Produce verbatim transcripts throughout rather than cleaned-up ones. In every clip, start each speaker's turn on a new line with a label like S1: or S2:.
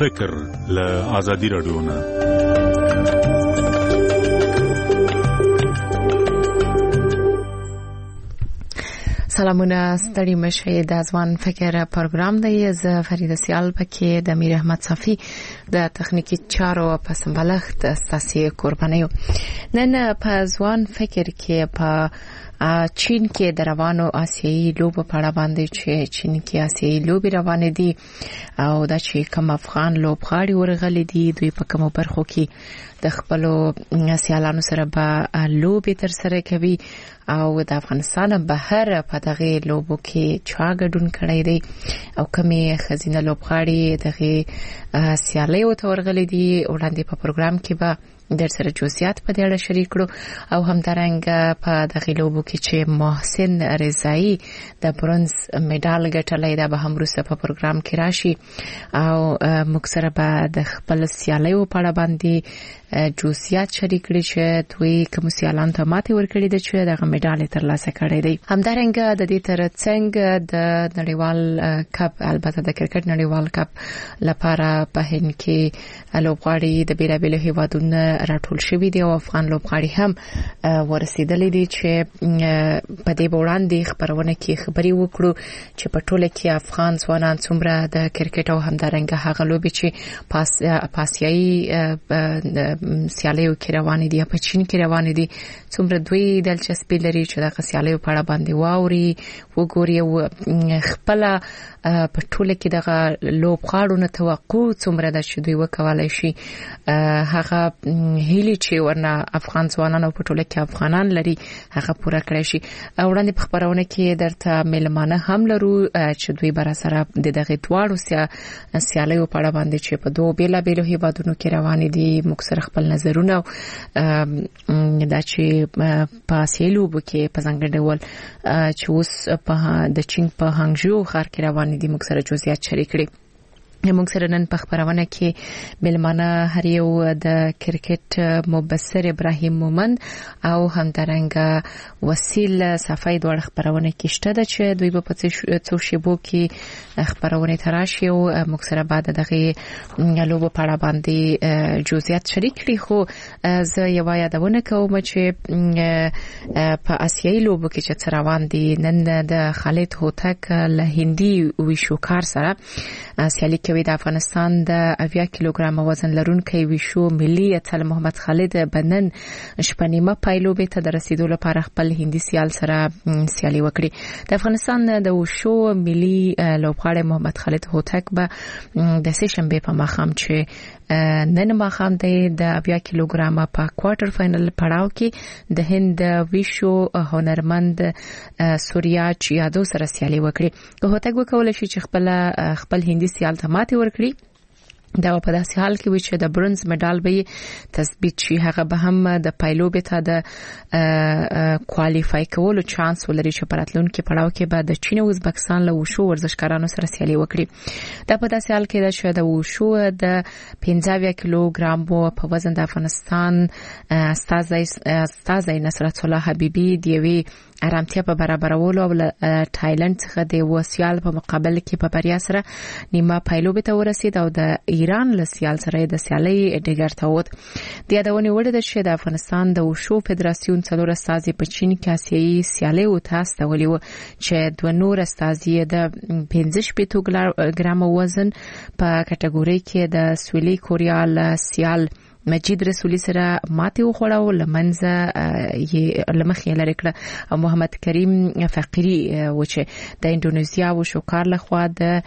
S1: فکر له آزادي رادیو نه.
S2: سلامونه ستړي مشه د ځوان فکر پروګرام دی. زه فریده سیال پکې د امیر احمد صافي د تخنیکی چارو په سمبالښت ستاسو قربانیو. نن په ځوان فکر کې په چین کې د روانو آسیایي لوبو په اړه باندې چې چین کې آسیایي لوبي روانې دي او دا چې کوم افغان لوبغاړي ورغلي دي دوی په کومو برخو کې د خپلو سیالانو سره به لوبي تر سره کوي او د افغانستان بهر په دغه لوبو کې چا ګډون کړی دی او کومې خزینه لوبغاړي دغه سیالي او تورغلي دي وړاندې په پروګرام کې به در سره جزئیات په دې اړه شریک کړو او همدارنګه په دغه لوبو کې چې محسن رضایی د برونز میډال ګټلی دا به هم وروسته په پروګرام کې راشي او موږ سره به د خپل سیالیو په اړه باندې جزئیات شریک کړي چې دوی کوم سیالان ته ماتې ورکړي دي چې دغه میډال ترلاسه کړی دی. همدارنګه د دې ترڅنګ د نړیوال کپ البته د کرکټ نړیوال کپ لپاره په هند کې لوبغاړي د بیلابیلو هیوادونو راټول شوی دی او افغان لوبغاړي هم ورسېدلي دي چې په دې وړاندې خبرونه کې خبري وکړو چې په ټوله کې افغان ځوانان څومره د کرکټ او همدارنګه هغه لوبي چې پاس پاسيایي سیالیو کې روان دي په چین کې روان دي څومره دوی دلچسپي لري چې د سیالیو په اړه باندې واوري وګوري او خپل په ټوله کې دغه لوبغاړو توقع څومره د چې دوی وکولای شي هغه هیلي چې ورنه افغان ځوانان په ټوله کې افغانان لري هغه پوره کړی شي. وړاندې په خبرونه کې درته ملمانه هم لرو چې دوی بر سره د دغه دواړو سیالیو په اړه باندې چې په دوه بیل بیل هیوادونو کې روان دي موږ سره خپل نظرونه دا چې په سیلو کې په څنګه ډول چې اوس په د چین په هانګژو ښار کې روان دي موږ سره جزئیات شریک کړي. موږ سره نن په خبرونه کې ملمانه هر یو د کرکټ مبصر ابراهیم مومند او همدارنګه وسیل صفای دوه خبرونه کې شته د چې دوی په څو شیبو کې خبرونه تراشي او موږ سره بعد دغه لوبو په اړه باندې جزئیات شریک کړي. خو زه یو یادونه کوم چې په آسیایي لوبو کې چې روان دي نن د خالد هوتک له هندي ویشوکار سره سیالي کوي. د افغانستان د اویا کیلوګرام وزن لرونکي ویشو ملي اتل محمد خالد بنن شپنیمه پایلوبې ته د رسیدو لپاره خپل هندي سیال سره سیالي وکړي. د افغانستان د وشو ملي لوبغاړی محمد خالد هوتک به د سه شنبه په ماښام چې نن ماښام د اویا کیلوګرام په کوارټر فائنل پړاو کې د هند ویشو هنرمند سوریاچ یادو سره سیالي وکړي. هوتک وکول شي چې خپل خپل هندي سیال ته ماتې ورکړي. دا په داسې حال کې و چې د برونز میډال به تثبیت شي هغه به هم د پایلوبې ته د کوالیفای کولو چانس ولري چې پراتلونکو پړاو کې به د چین او ازبکستان له وشو ورزشکارانو سره سیالي وکړي. دا په داسې حال کې ده چې د وشو د پنځه کیلوګرام په وزن د افغانستان استازي استازي نصرت الله حبيبي دی ارامتیا په برابرولو او تایلند څخه د وسیال په مقابل کې په بریا سره نیمه پایلوبې ته ورسید او د ایران له سیال سره د سیالي ډیګر ته ووت. د یادونې وړ ده چې د افغانستان د وشو فدراسیون څلور استازي په چین کې آسیایي سیالي او تاسولي و چې دوه نور استازي د پنځه شپږ ګرام وزن په کټګوري کې د سویلي کوریا له سیال مجید رسولی سره ماته وخوړه او لمنځه یې لمخې لري کړه او محمد کریم فقيري و چې د انډونیزیا او شوکار لخوا د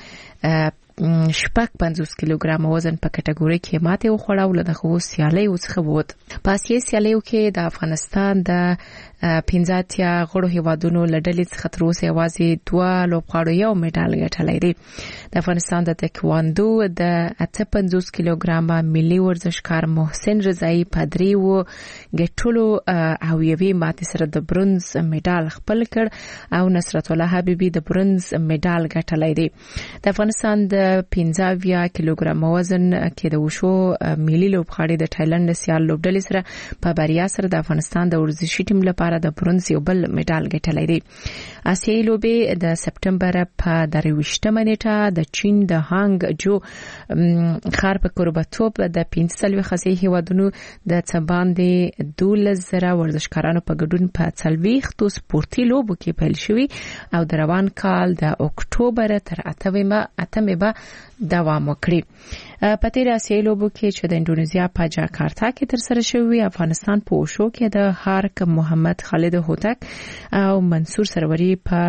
S2: شپږ پنځوس کیلوګرام وزن په کټګوري کې ماته وخوړه او دغه سیالي وڅخه ووت. په آسیایي سیالیو کې د افغانستان د پنځه اتیا غړو هیوادونو لړلې څخه تر اوسه یوازې دوه لوبغاړو یو میډال ګټلی دی. د افغانستان د تکواندو د اته پنځوس کیلوګرام ملي ورزشکار محسن رضایی په دریو ګټلو او یوې ماتې سره د برونز میډال خپل کړ او نصرت الله حبیبي د برونز میډال ګټلی دی. د افغانستان د پنځه اویا کیلوګرام وزن کې د وشو ملي لوبغاړي د تایلند سیال لوبډلې سره په بریا سره د افغانستان د ورزشي ټیم لپاره د برونز یو بل میډال ګټلی دی. آسیایي لوبې د سپټمبر په درویشتمه نیټه د چین د هانګ جو ښار په کوربتوب د پنځه څلوېښت آسیایي هیوادونو د څه باندې دولس زره ورزشکارانو په ګډون په څلوېښتو سپورتي لوبو کې پیل شوي او د روان کال د اکتوبر تر اتمې به دوام وکړي. په تیر آسیایي لوبو کې چې د انډونیزیا په جاکارتا کې ترسره شوی، افغانستان په وشو کې د هارک محمد خالد هوتک او منصور سروري په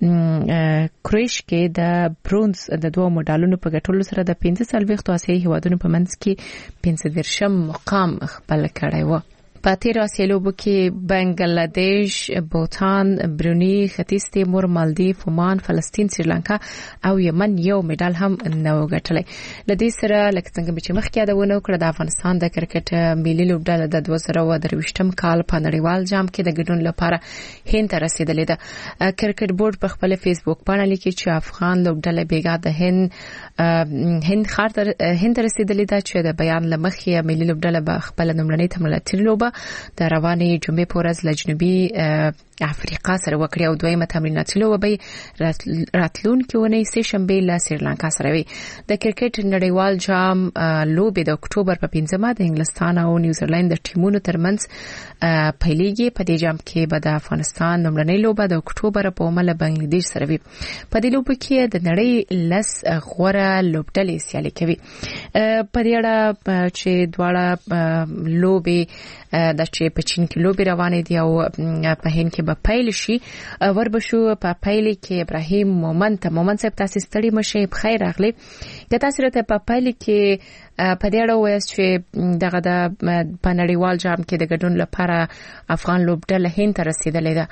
S2: کروش کې د برونز د دوه مډالونو په ګټلو سره د پنځه څلوېښتو آسیایي هیوادونو په منځ کې پنځه دېرشم مقام خپل کړی و. په تیر آسیایي لوبو کې بنگلاديش، بوتان، بروني، ختیځ تیمور، مالدیف، عمان، فلسطین، سریلانکا او یمن یو میډال هم نه وګټلی. لدې سره لکه څنګه چې مخکې یادونه وکړه، د افغانستان د کرکټ ملي لوبډله د دوه زره درویشتم کال په نړیوال جام کې د ګډون لپاره هند ته رسیدلې ده. کرکټ بورډ په خپل فیسبوک باندې لیکي چې افغان لوبډله بیګا د هند هند ښار ته هند رسیدلې ده چې د بیان لمخې ملي لوبډله به خپل لومړنۍ تمریناتي لوبه د روانې جمعې په ورځ له جنوبي افریقا سره وکړي او دویمه تمریناتي لوبه به راتلونکې اونۍ سه شنبه له سریلانکا سره وي. د کرکټ نړیوال جام لوبې د اکتوبر په پنځمه د انګلستان او نیوزیلند د ټیمونو ترمنځ پیلېږي. په دې جام کې به د افغانستان لومړنۍ لوبه د اکتوبر په اومه له بنگلاديش سره وي. په دې لوبه کې د نړۍ لس غوره لوبډلې سیالي کوي. په دې اړه چې دواړه لوبې د چې په چین کې لوبې روانې دي او په هند کې به پیل شي، وربشو په پیل کې ابراهیم مومن ته مومن صاحب تاسو ستړي مشه بخیر راغلی. که تاسو راته په پیل کې په دې اړه وایاست چې دغه د په نړیوال جام کې د ګډون لپاره افغان لوبډله هند ته رسیدلې ده،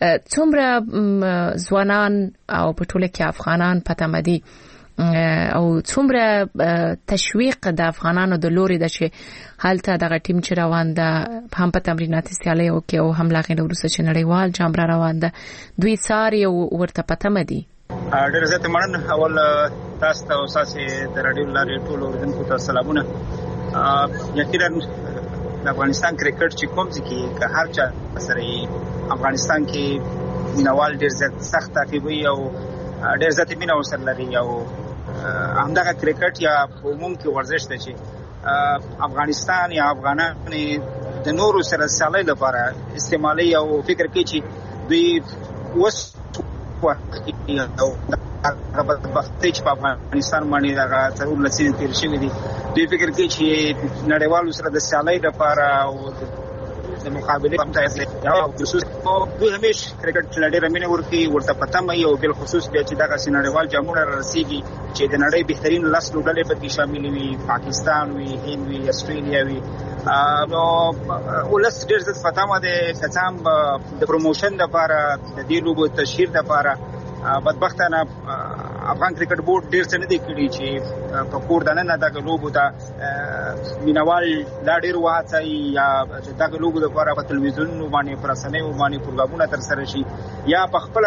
S2: څومره ځوانان او په ټوله کې افغانان په تمه دي او څومره تشویق د افغانانو د لوري د چې حالته دغه ټیم چې روان ده هم په تمریناتي سیالیو کې او هم لا غیر وروسته چې نړیوال جام را روان ده، دوی ساري ورته په تمه دي؟
S3: ډېر زیات مننه. اول تاسو ته او تاسو د رادیو لارې ټول اوریدونکو ته سلامونه. یقینا د افغانستان کرکټ چې کوم ځکه که هر چا سره افغانستان کې مینوال ډېر زیات سخت تعقیبوي او ډېر زیات مینه ورسره لري او همدغه کرکټ یا عموم کې ورزش ته چې افغانستان یا افغانان د نورو سره سیالۍ لپاره استعمالي او فکر کوي چې دوی وس او هغه بدبختي چې په افغانستان باندې هغه ضرور لسین تیر شوی دي، دوی فکر کوي چې نړیوالو سره د سیالۍ لپاره او د مقابله په تاسو یو خصوص دوی همیشه کرکټ لړۍ رمینه ورکی ورته پته مې او بل خصوص بیا چې دغه سینړیوال جامونه رسیږي چې د نړۍ بهترین لس لوبډلې په کې شامل وي، پاکستان وي، هند وي، استرالیا وي. نو ولس ډېر زیات پته مې ده چې د پروموشن لپاره د دې لوبو تشهیر لپاره بدبختانه افغان کرکټ بورډ ډېر څه نه دی کړی چې په کور دننه دغه لوبو ته مینوال لا ډېر وهڅوي یا دغه لوبو لپاره په تلویزیون باندې په رسنیو باندې پروګرامونه ترسره شي یا په خپل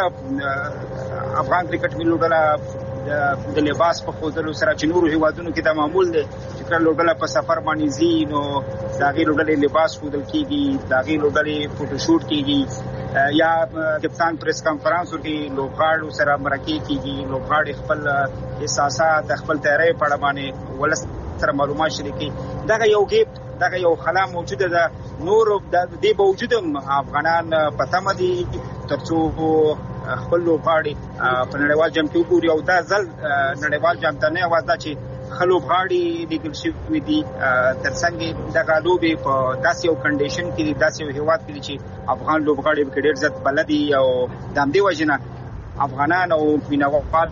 S3: افغان کرکټ ملي لوبډله د لباس په خوځلو سره چې نورو هیوادونو کې دا معمول دی چې کله لوبډله په سفر باندې ځي نو د هغې لوبډلې لباس ښودل کېږي، د هغې لوبډلې فوټوشوټ کېږي یا کپتان پریس کانفرنس ورکړي، لوبغاړو سره مرکې کېږي، لوبغاړي خپل احساسات خپل تیاری په اړه باندې ولس سره معلومات شریکي. دغه یو ګیپ دغه یو خلا موجوده ده. نور د دې باوجود افغانان په تمه دي ترڅو خپل لوبغاړي په نړیوال جام کې وګوري او دا ځل نړیوال جام ته نه وځي چې خلوبغاړي لیکل شوی دي ترڅنګ دغه لوبې په داسې یو کنډیشن کې داسې یو هیواد کې چې افغان لوبغاړي په ډېر زیات بلدي او د همدې وجه نه افغانان او مینوال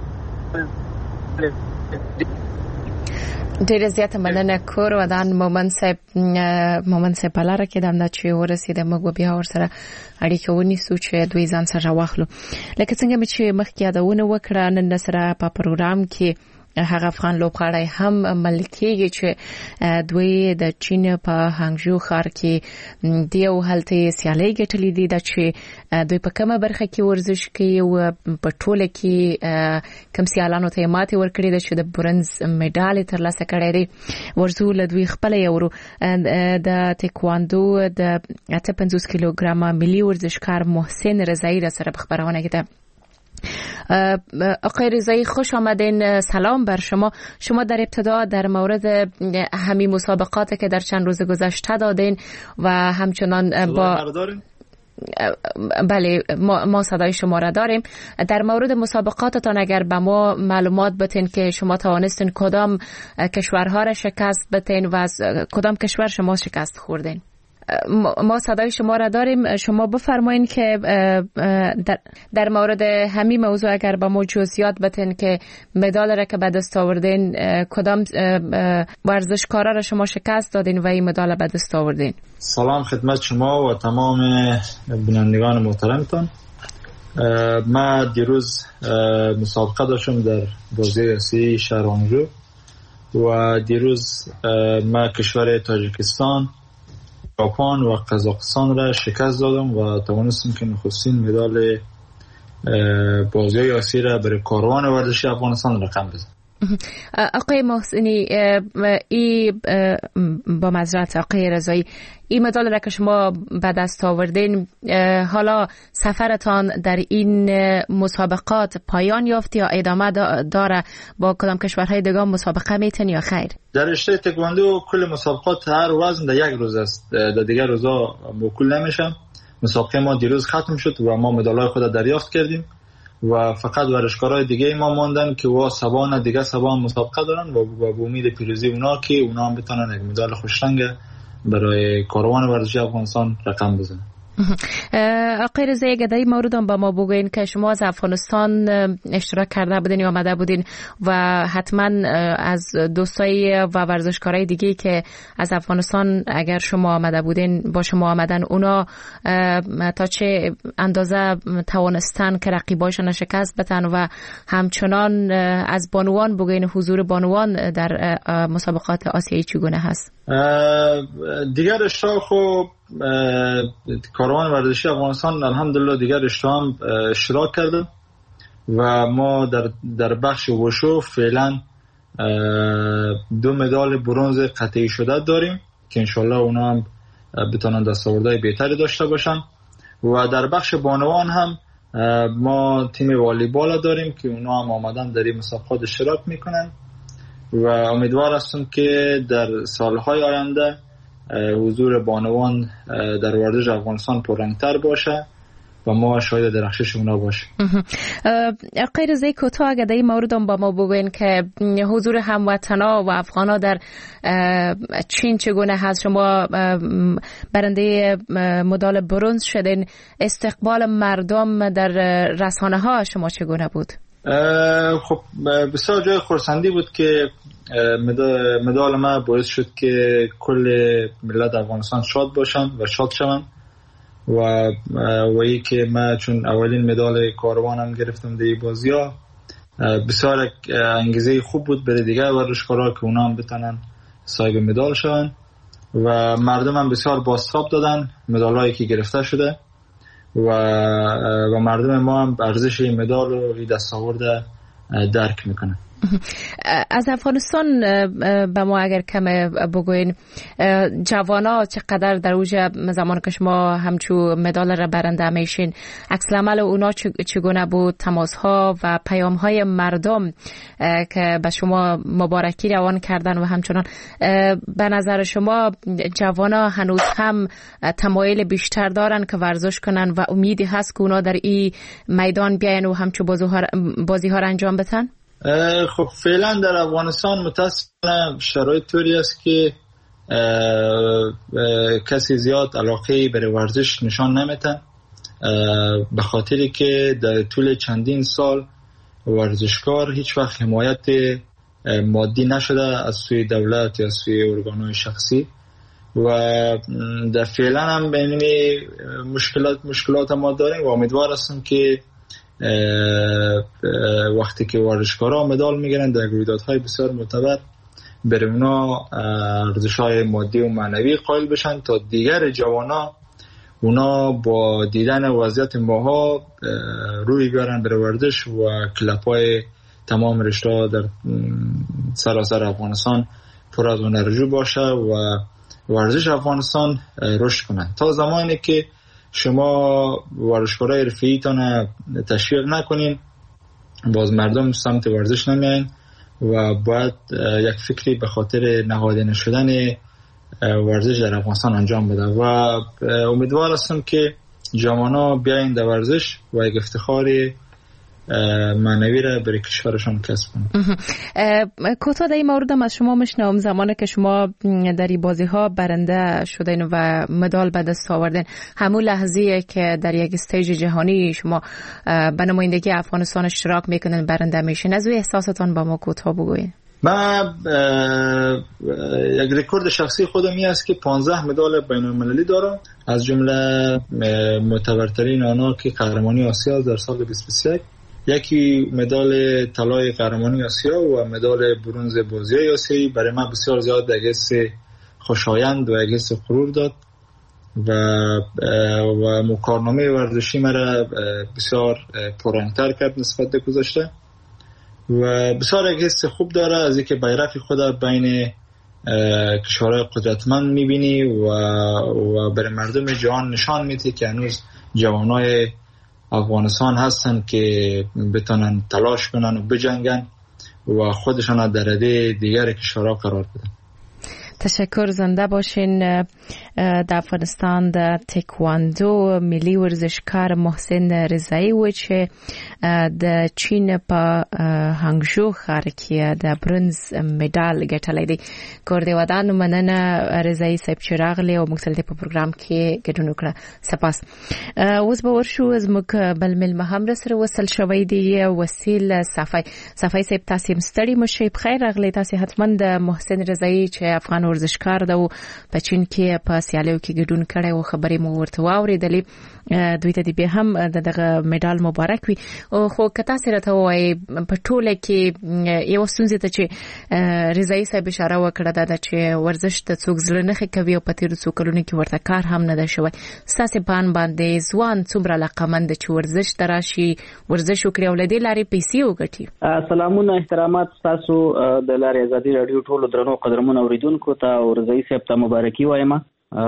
S2: ډېر زیاته مننه. کور ودان مومن صاحب مومن صاحب لاره کې د امدا چې ورسېده موږ بیا ورسره اړیکه ونیسو چې دوی ځان سره واخلو. لکه څنګه چې مخکې یادونه وکړه نن سره په پروګرام کې هغه افغان لوبغاړی هم ملکیږي چې دوی د چین په هانګژو ښار کې دیو هلته سیالي ګټلې دي چې دوی په کومه برخه کې ورزش کوي او په ټوله کې کوم سیالانو ته ماته ورکړي ده چې د برنز میډال ترلاسه کړی دی. ورزو له دوی خپل یورو د تکواندو د اته پنځوس کیلوګرامه ملي ورزشکار محسن رضایی را سره خبرونه کړه. آقای رضایی خوش آمدین، سلام بر شما. شما در ابتدا در مورد همین مسابقاتی که در چند روز گذشته دادین و همچنان با بله ما, ما صدای شما را داریم. در مورد مسابقاتتان اگر به ما معلومات بتین که شما توانستین کدام کشورها را شکست بتین و از کدام کشور شما شکست خوردین. ما صدای شما را داریم. شما بفرمایین که در, در مورد همین موضوع اگر با ما جزئیات بتین که مدال را که به دست آوردین کدام ورزشکارا را شما شکست دادین و این مدال به دست آوردین.
S4: سلام خدمت شما و تمام بینندگان محترمتان. ما دیروز مسابقه داشتم در بازی آسیایی شهر هانگژو و دیروز ما کشور تاجیکستان، ژاپن و قزاقستان را شکست دادم و توانستم که نخستین مدال بازی آسیایی را برای کاروان ورزشی افغانستان رقم بزنم.
S2: آقای محسنی، ای با معذرت آقای رضایی، این مدال را که شما به دست آوردین، حالا سفرتان در این مسابقات پایان یافت یا ادامه داره؟ با کدام کشورهای دیگه مسابقه میتین یا خیر؟
S4: در رشته تکواندو کل مسابقات هر وزن در یک روز است، در دیگر روزا موکول نمیشم. مسابقه ما دیروز ختم شد و ما مدالای خود دریافت کردیم و فقط ورزشکارای دیگه ما ماندن که وا سبان دیگه سبان مسابقه دارن و با امید پیروزی اونا که اونا هم بتونن یک مدال خوشرنگ برای کاروان ورزشی افغانستان رقم بزنن.
S2: آقای رضایی، گدای موردم با ما بگوین که شما از افغانستان اشتراک کرده بودین یا آمده بودین و حتما از دوستای و ورزشکارای دیگه که از افغانستان اگر شما آمده بودین با شما آمدن، اونا تا چه اندازه توانستن که رقیبایشان شکست بدن و همچنان از بانوان بگوین حضور بانوان در مسابقات آسیایی چگونه هست؟
S4: دیگر اشتراک خب کاروان ورزشی افغانستان الحمدلله دیگر اشتراک هم اشتراک کرده و ما در در بخش وشو فعلا دو مدال برنز قطعی شده داریم که انشالله اونا هم بتونن دستاوردهای بهتری داشته باشن و در بخش بانوان هم ما تیم والیبال داریم که اونا هم آمدن در این مسابقات اشتراک میکنن و امیدوار هستم که در سالهای آینده حضور بانوان در ورزش افغانستان پررنگتر باشه و ما شاهد درخشش اونا باشیم.
S2: آقای رضایی، کوتاه اگه در این مورد با ما بگوین که حضور هموطنا و افغانا در چین چگونه هست؟ شما برنده مدال برنز شدین، استقبال مردم در رسانه ها شما چگونه بود؟
S4: خب بسیار جای خرسندی بود که مدال ما باعث شد که کل ملت افغانستان شاد باشن و شاد شون و و ای که ما چون اولین مدال کاروانم گرفتم در بازی ها، بسیار انگیزه خوب بود برای دیگه ورزشکارا که اونا هم بتونن صاحب مدال شون و مردم هم بسیار بازتاب دادن مدالایی که گرفته شده و و مردم ما هم ارزش این مدال و این دستاورد درک میکنن.
S2: از افغانستان به ما اگر کم بگوین، جوانا چقدر در اوج زمان که شما همچو مدال را برنده میشین، عکس العمل اونا چگونه بود؟ تماس ها و پیام های مردم که به شما مبارکی روان کردن و همچنان به نظر شما جوانا هنوز هم تمایل بیشتر دارن که ورزش کنن و امیدی هست که اونا در این میدان بیاین و همچو بازی ها را انجام بدن؟
S4: خب فعلا در افغانستان متاسفانه شرایط طوری است که کسی زیاد علاقه برای ورزش نشان نمیتن، به خاطری که در طول چندین سال ورزشکار هیچ وقت حمایت مادی نشده از سوی دولت یا از سوی ارگان‌های شخصی و در فعلا هم به این مشکلات مشکلات ما داریم و امیدوار هستم که وقتی که ورزشکارا مدال میگیرن در رویدادهای بسیار معتبر بر اونا ارزش‌های مادی و معنوی قائل بشن تا دیگر جوانا اونا با دیدن وضعیت ماها روی بیارن بر ورزش و کلپ‌های تمام رشته‌ها در سراسر افغانستان پر از انرژی باشه و ورزش افغانستان رشد کنه. تا زمانی که شما ورزشکارای حرفه‌ای تان تشویق نکنین باز مردم سمت ورزش نمیاین و باید یک فکری به خاطر نهادینه شدن ورزش در افغانستان انجام بده و امیدوار هستم که جوانان بیاین در ورزش و یک افتخار معنوی را برای کشورشان کسب کنند.
S2: کوتاه در این مورد از شما میشنوم زمانی که شما در این بازی ها برنده شدین و مدال به دست آوردین، همون لحظه که در یک استیج جهانی شما به نمایندگی افغانستان اشتراک میکنین برنده میشین، از او احساستان با ما کوتاه بگوین.
S4: من یک رکورد شخصی خودم این است که پانزده مدال بین المللی دارم، از جمله معتبرترین آنها که قهرمانی آسیا در سال بیست و بیست و یک، یکی مدال طلای قهرمانی آسیا و مدال برنز بازی‌های آسیایی برای من بسیار زیاد یک حس خوشایند و یک حس غرور داد و و مکارنامه ورزشی مرا بسیار پررنگ‌تر کرد نسبت به گذشته و بسیار یک حس خوب داره از اینکه بیرق خود بین کشورهای قدرتمند میبینی و و برای مردم جهان نشان میده که هنوز جوانای افغانستان هستن که بتونن تلاش کنن و بجنگن و خودشان در رده دیگر کشورها قرار بدن.
S2: تشکر، زنده باشین. در افغانستان در تکواندو ملی ورزشکار محسن رضایی و چې د چین په هانګژو ښار کې د برنز مډال ګټلی دی. کور دې ودان مننه رضایی صاحب چې راغلی او موږ سره په پروګرام کې ګډون وکړه. سپاس. اوس به ورشو زموږ بل مېلمه هم راسره وصل شوی دی، وسیل صفای. صفای صاحب تاسو ستړي مشئ، بخیر راغلی. تاسو حتما د محسن رضایی چې افغان ورزشکار ده او په چین کې په سیالیو کې ګډون کړی او خبرې مو ورته واورېدلې. دوی ته دې هم دغه مډال مبارک وي. خو که تاسو راته وایي په ټوله کې یو ستونزه ته چې رضایی صاحب اشاره وکړه دا چې ورزش ته څوک زړه نه کوي او په تیرو څو کلونو کې ورته کار هم نه ده شوی. ستاسو په ان باندې ځوان څومره علاقمند چې ورزش ته راشي، ورزش وکړي او له دې لارې پیسې وګټي؟
S5: سلامونه، احترامات تاسو د لارې ازادي رادیو ټولو درنو قدرمنو اوریدونکو ته او رضایی صاحب ته مبارکي وایم.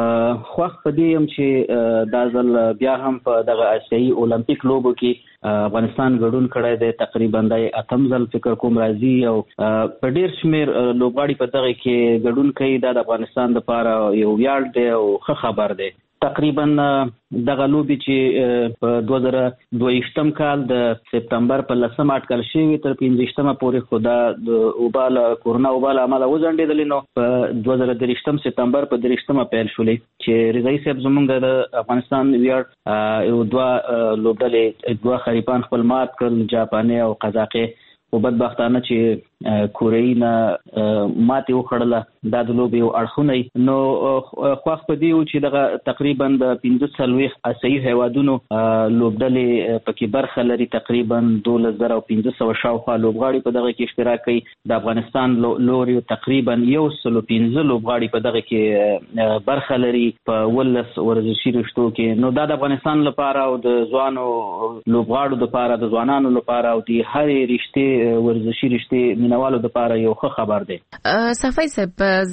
S5: خوښ په دې یم چې دا ځل بیا هم په دغه آسیایي اولمپیک لوبو کې افغانستان ګډون کړی دی. تقریبا د اتم ځل فکر کوم راځي او په ډیر شمیر لوبغاړي په دغه کې ګډون کوي. دا د افغانستان لپاره یو ویاړ دی او ښه خبر دی. تقریبا دغه لوبي چې په دوه زره دوهشتم کال د سپتمبر په لسمه اټکل شوی تر پنځشتمه پورې خدا د اوباله کورونا اوباله عمله وځنډېدل، نو په دوه زره درشتم سپتمبر په درشتمه پیل شولې چې رضایی صاحب زمونږ د افغانستان ویاړ یو دوه لوبډلې دوه خریپان خپل مات کړل، جاپاني او قزاقي، او بدبختانه چې کوره‌ای نه ماتې وخړله. دا د لوبې یو اړخونه نو خوښ په دې و چې دغه تقریبا د پنځه څلوېښت آسیایي هیوادونو لوبډلې پکې برخه لري. تقریبا دولس زره او پنځه سوه شاوخوا لوبغاړي په دغه کې اشتراک کوي. د افغانستان لوري تقریبا یو سل او پنځه لوبغاړي په دغه کې برخه لري په ولس ورزشي رشتو کې. نو دا د افغانستان لپاره او د ځوانو لوبغاړو لپاره، د ځوانانو لپاره او د هرې رشتې ورزشي رشتې مینوالو لپاره یو ښه خبر دی.
S2: صفای صاحب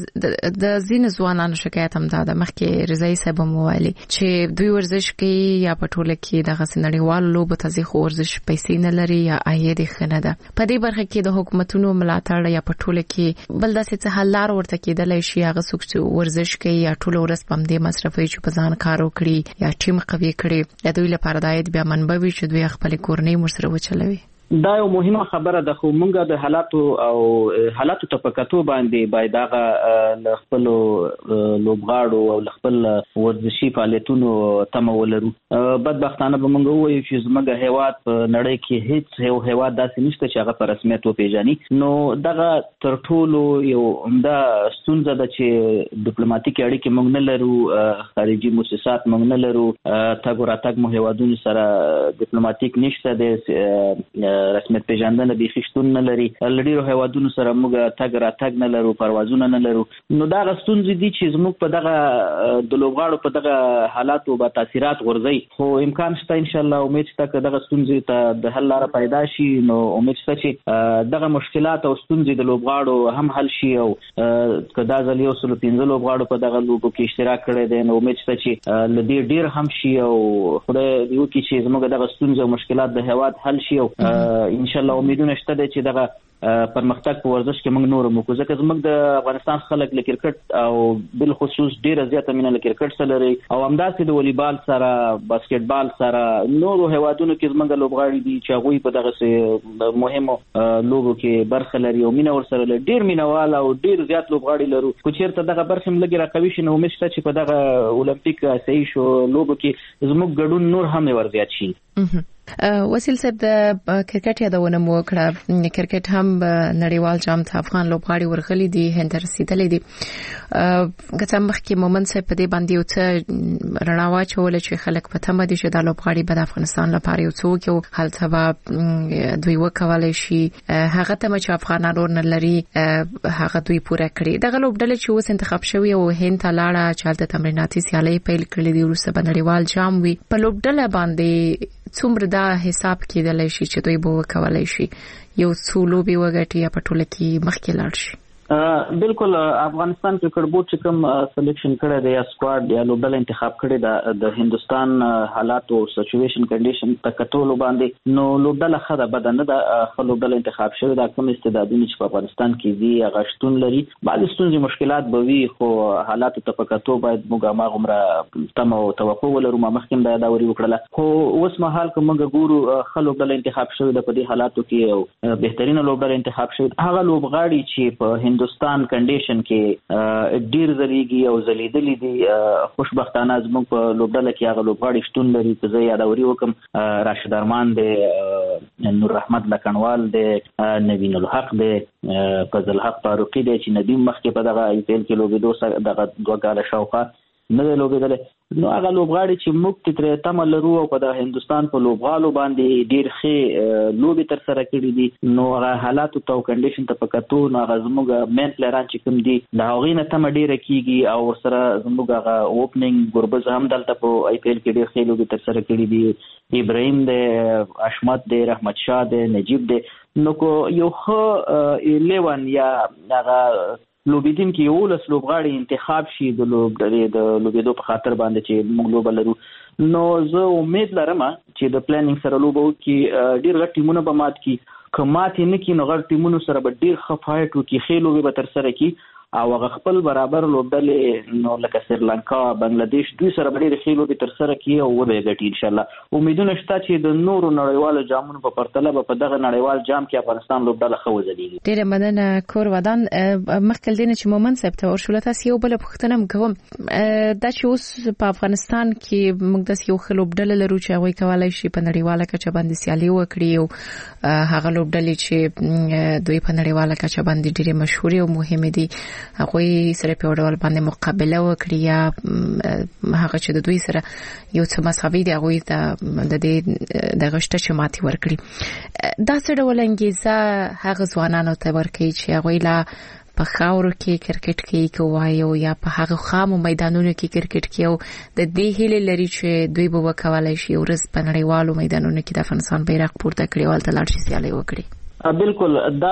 S2: د ځینې ځوانانو شکایت هم دا ده، مخکې رضایی صاحب هم وویلي چې دوی ورزش کوي یا په ټوله کې دغسې نړیوالو لوبو ته ځي خو ورزش پیسې نه لري یا عاید یې ښه نه ده. په دې برخه کې د حکومتونو ملاتړ یا په ټوله کې بل داسې څه حل لار ورته کېدلی شي؟ هغه څوک چې ورزش کوي یا ټوله ورځ په همدې مصرفوي چې په ځان کار وکړي یا ټیم قوي کړي، د دوی لپاره د عاید بیا منبع وي چې دوی خپلې کورنۍ ورسره وچلوي.
S5: دا یو مهمه خبره ده، خو موږ د حالاتو او حالاتو ته په کتو باندې باید هغه له خپلو لوبغاړو او له خپل ورزشي فعالیتونو تمه ولرو. بدبختانه به موږ ووایو چې زموږ هیواد په نړۍ کې هیڅ یو هیواد داسې نشته چې هغه په رسمیت وپېژني. نو دغه تر ټولو یو عمده ستونزه ده چې ډیپلوماټیکي اړیکې موږ نه لرو، خارجي مؤسسات موږ نه لرو، تګ او راتګ مو هیوادونو سره ډیپلوماټیک نشته د رسمیت پیژندنه بیخي شتون نه لري. لډیرو هیوادونو سره موږ تګ راتګ نه لرو، پروازونه نه لرو. نو دا ستونزې دي چې زموږ په دغه د لوبغاړو په دغه حالاتو به تاثیرات غورځي، خو امکان شته ان شاء الله، امید شته چې دغه ستونزې ته د حل لاره پیدا شي. نو امید شته چې دغه مشکلات او ستونزې د لوبغاړو هم حل شي، او که دا ځل یو سلو پنځه لوبغاړو په دغه لوبو کې اشتراک کړی دی، نو امید شته چې له دې ډیر هم شي، او خدای دې وکړي چې زموږ دغه ستونزې او مشکلات د هیواد حل شي. او ان شاء الله امیدونه شته چې دغه پرمختګ په ورزش کې موږ نور مو کو، ځکه زموږ د افغانستان خلک له کرکټ او بل خصوص ډیره زیاته مینه له کرکټ سره لري، او همداسې د والیبال سره، باسکټبال سره، نورو هیوادونو کې زموږ لوبغاړي دي چې هغوی په دغه مهمو لوبو کې برخه لري او مینه ورسره لري، ډیر مینوال او ډیر زیات لوبغاړي لرو. خو چیرته دغه برخه هم لګي راقوي شي، نو امید شته چې په دغه اولمپیک آسیایي شو لوبو کې زموږ ګډون نور هم ور زیات شي.
S2: وسیل صاحب د کرکټ یادونه مو کړه، کرکټ هم نړیوال جام ته افغان لوبغاړي ورغلي دي، هند رسیدلي دي. ګټه مخکې مومن صاحب په دې باندې یو څه رڼا واچول چې خلک په تمه دي چې د لوبغاړي په افغانستان لپاره یو څه وکړي، هلته به دوی وکولای شي هغه ته چې افغانانو نه لري هغه دوی پوره کړي. دغه لوبډله چې اوس انتخاب شوی او هند ته لاړه چې د تمریناتي سیالۍ پیل کړې دي، وروسته به نړیوال جام وي. په لوبډله باندې څومره دا حساب کېدلی شي چې دوی به وکولای شي یو څو لوبې وګټي یا په ټوله کې مخکې لاړ شي؟
S5: بالکل افغانستان کرکټ بورډ چې کوم سلیکشن کړی دی یا سکواډ یا لوبډله انتخاب کړی دا د هندستان حالات او سچويشن کنډیشن په کتلو باندې، نو لوبډله ښه ده بد نه ده، خو لوبډله انتخاب شوی دا کوم استعدادونه چې په افغانستان کې دي هغه شتون لري. بعض ستونزې مشکلات به وي، خو حالات ته په کتو باید موږ هغومره تمه او توقع ولرو. ما مخکې دا داوري وکړله، خو اوس مهال که موږ ګورو ښه لوبډله انتخاب شوی ده په دې حالاتو کې، او بهترینه لوبډله انتخاب شوی هغه لوبغاړي چې په هندستان کنډیشن کې ډیر زلیږي او زلیدلي دي. خوشبختانه زموږ په لوبډله کې هغه لوبغاړي شتون لري چې زه یادوري وکم، راشد ارمان دی، نور احمد لکنوال دی، نوین الحق دی، فضل حق فاروقي دی چې ندیم مخکې په دغه آی پی ایل کې لوبېدو دغه دوه کاله شاوخوا نه دی لوبېدلی. نو هغه لوبغاړي چې موږ ترې تمه لرو او په د هندستان په لوبغالو باندې ډیر ښې لوبې تر سره کړي دي، نو هغه حالاتو ته او کنډیشن ته په کتو نو هغه زموږ مین پلیران چې کوم دي د هغوی نه تمه ډیره کېږي، او ورسره زموږ هغه اوپننګ ګربز هم دلته په آی پی ایل کې ډیر ښې لوبې تر سره کړي دي، ابراهیم دی، اشمت دی، رحمت شاه دی، نجیب دی. نو کو یو ښه الیون یا هغه لوبیدین کې یو لس لوبغاړي انتخاب شي د لوبډلې د لوبېدو په خاطر باندې چې موږ لوبه لرو، نو زه امید لرم چې د پلانینګ سره لوبه وکړي، ډېر غټ ټیمونه به مات کړي، که ماتې نه کړي نو غټ ټیمونو سره به ډېر ښه فایټ وکړي، ښې لوبې به تر سره کړي، او هغه خپل برابر لوبډلې نو لکه سریلانکا، بنگلادیش دوی سره به ډېرې ښې لوبې تر سره کړي او وبه یې ګټي انشاءالله. امیدونه شته چې د نورو نړیوالو جامونو په پرتله به په دغه نړیوال جام کې افغانستان لوبډله ښه وځلېږي.
S2: ډېره مننه کور ودان. مخکې له دې نه چې مومن صاحب ته ورشو، له تاسې یو بله پوښتنه هم کوم، دا چې اوس په افغانستان کې موږ داسې یو ښه لوبډله لرو چې هغوی کولی شي په نړیواله کچه باندې سیالي وکړي، او هغه لوبډلې چې دوی په نړیواله کچه باندې ډېرې مشهورې او مهمې دي هغوی سره په ډول باندې مقابله وکړي، یا هغه چې د دوی سره یو څه مساوي دي هغوی ته د دې دغه شته چې ماتې ورکړي. دا څه ډول انګیزه هغه ځوانانو ته ورکوي چې هغوی لا په خاورو کې کرکټ کوي که وایو، یا په هغه خامو میدانونو کې کرکټ کوي، او د دې هیلې لري چې دوی به وکولای شي ورځ په نړیوالو میدانونو کې د افغانستان بیرغ پورته کړي او هلته لاړ شي سیالۍ وکړي؟
S5: بالکل دا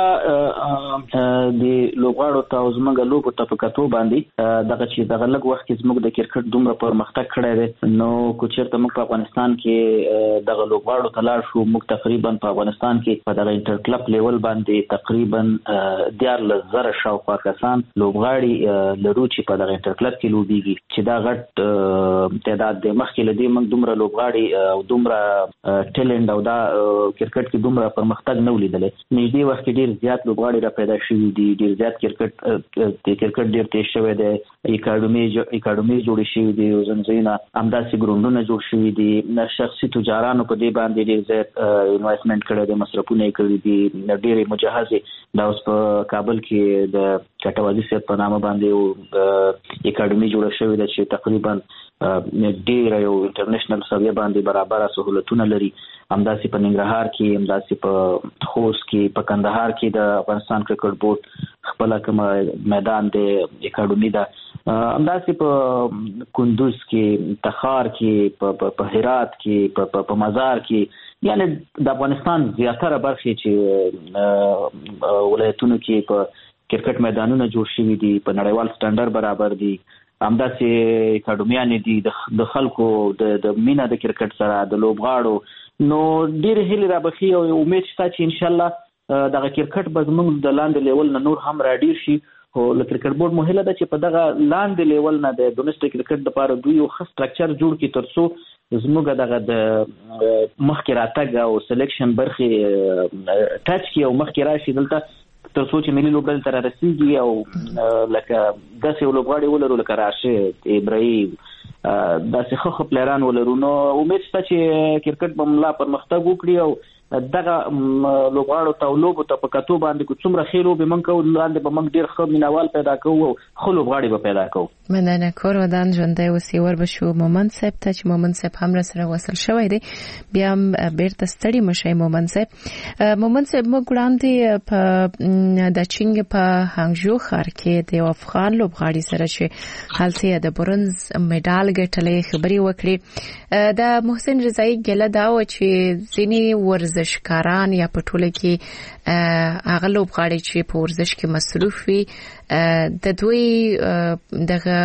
S5: د لوبغاړو ته زموږ لوبو ته په کتو باندې دغه چې دغه لږ وخت کې زموږ د کرکټ دومره پرمختګ کړی دی نو کو چېرته موږ په افغانستان کې دغه لوبغاړو ته لاړ شو موږ تقریبا په افغانستان کې په دغه انټر کلب لیول باندې تقریبا دیارلس زره شاوخوا کسان لوبغاړي لرو چې په دغه انټر کلب کې لوبېږي چې دا غټ تعداد دی. مخکې له دې موږ دومره لوبغاړي او دومره ټیلنټ او دا کرکټ کې دومره پرمختګ نه ولیدلی. نږدې وخت کې ډېر زیات لوبغاړي را پیدا شوي دي ډېر زیات کرکټ د کرکټ ډېر تیز شوی دی اکاډمي اکاډمي جوړې شوي دي زنځیرونه همداسې ګراونډونه جوړ شوي دي شخصي تجارانو په دې باندې ډېر زیات انویسټمنټ کړی دی مصرفونه یې کړي دي ډېرې مجهزې دا اوس په کابل کې د چټوازي صاحب په نامه باندې اکاډمي جوړه شوې ده چې تقریبا ډېر یو انټرنیشنل سویه باندې برابر سہولتونه لري. همداسې په ننګرهار کې همداسې په خوست کې په کندهار کې د افغانستان کرکټ بورډ خپل کوم میدان د اکاډمي ده همداسې په کندوز کې تخار کې په هرات کې په مزار کې یعنی د افغانستان زیاتره برخې چې ولایتونو کې په کرکټ میدانونه جوړ شوي دي په نړیوال سټانډرډ برابر دي همداسې اکاډمیانې دي د خلکو د مینا د کرکټ سره د لوبغاړو نو ډېر هیله را بخي او امید شته چې ان شاء الله دغه کرکټ به زموږ د لاندې لیول نه نور هم راډیر شي او د کرکټ بورډ مهله ده چې په دغه لاندې لیول نه د ډومېسټک کرکټ لپاره دوی یو ښه سټرکچر جوړ کړي ترڅو زموږ دغه د مخکې راتګ او سلیکشن برخې ټچ کړي او مخکې راشي دلته ترڅو چې ملي لوبډلې ته رارسېږي او لکه داسې یو لوبغاړی ولرو لکه راشد ابراهیم داسې ښه ښه پلیران ولرو نو امید شته چې کرکټ به ملا پرمختګ وکړي او دغه لوبغاړو ته او لوبو ته په کتو باندې که څومره ښې لوبې موږ کوو لاندې به موږ ډېر ښه مینوال پیدا کوو او ښه لوبغاړي به پیدا کوو.
S2: مننه کور ودان ژوندی اوسې ور به شو مومند صاحب ته چې مومند صاحب هم راسره وصل شوی دی بیا هم بیرته ستړي مه شئ مومند صاحب. مومند صاحب موږ وړاندې په د چینګ په هانګژو ښار کې د یو افغان لوبغاړي سره چې هلته یې د برونز مډال ګټلی خبرې وکړې د محسن رضایي ګیله دا وه چې ځینې ورزشکاران یا په ټوله کې هغه لوبغاړي چې په ورزش کې مصروف وي د دوی دغه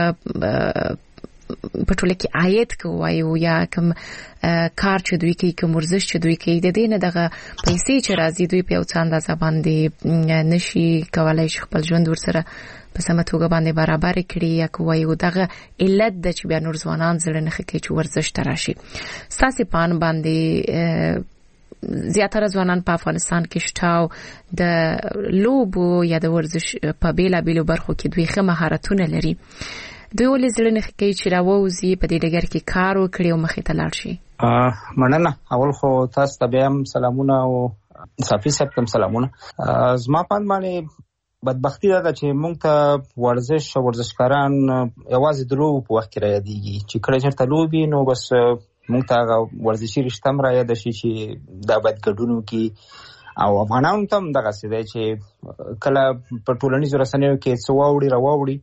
S2: په ټوله کې عاید کوي یا کوم کار چې دوی کوي کوم ورزش چې دوی کوي د دې نه دغه پیسې چې راځي دوی په یو څه اندازه باندې نشي کولای چې خپل ژوند ورسره په سمه توګه باندې برابر کړي یا کوي او دغه علت د چې بیا نور ځوانان زړه نه کوي چې ورزش ته راشي. ستاسو پان باندې زیاتره ځوانان په افغانستان کې شته او د لوبو یا د ورزش په بیلابیلو برخو کې دوی ښه مهارتونه لري دوی ولې زړه نه کوي چې راووځي په دې ډګر کې کار وکړي او مخې ته لاړ شي؟
S6: مننه. اول خو تاسو ته بیا هم سلامونه او صافي صاحب ته سلامونه. زما پاند باندې بدبختی دا ده چې موږ ته ورزش او ورزشکاران یوازې د لوبو په وخت کې رايادېږي چې کله چېرته لوبي نو بس موږ ته ورزشي رشته هم راياده شي چې دا باید ګډون وکړي او افغانانو ته هم دغسې دی چې کله په ټولنیزو رسنیو کې څه واوړي راواوړي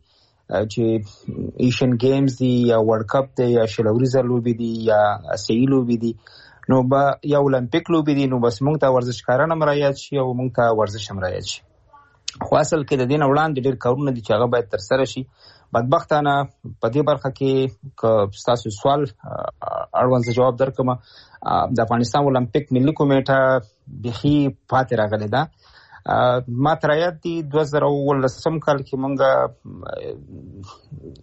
S6: چې ایشین گیمز دی یا ورلد کپ دی یا شلوریزه لوبي دي یا اسیایي لوبي دي نو به یا اولمپیک لوبي دي نو بس موږ ته ورزشکاران هم رایاد شي او موږ ته ورزش هم رایاد شي. خو اصل کې د دې نه وړاندې ډېر کارونه دي چې هغه باید ترسره شي. بدبختانه په دې برخه کې که ستاسو سوال اړوند جواب درکړم د افغانستان اولمپیک ملي کمیټه بيخي پاتې راغلی ده. ما تر یاد دي دوه زره اوولسم کال کې مونږه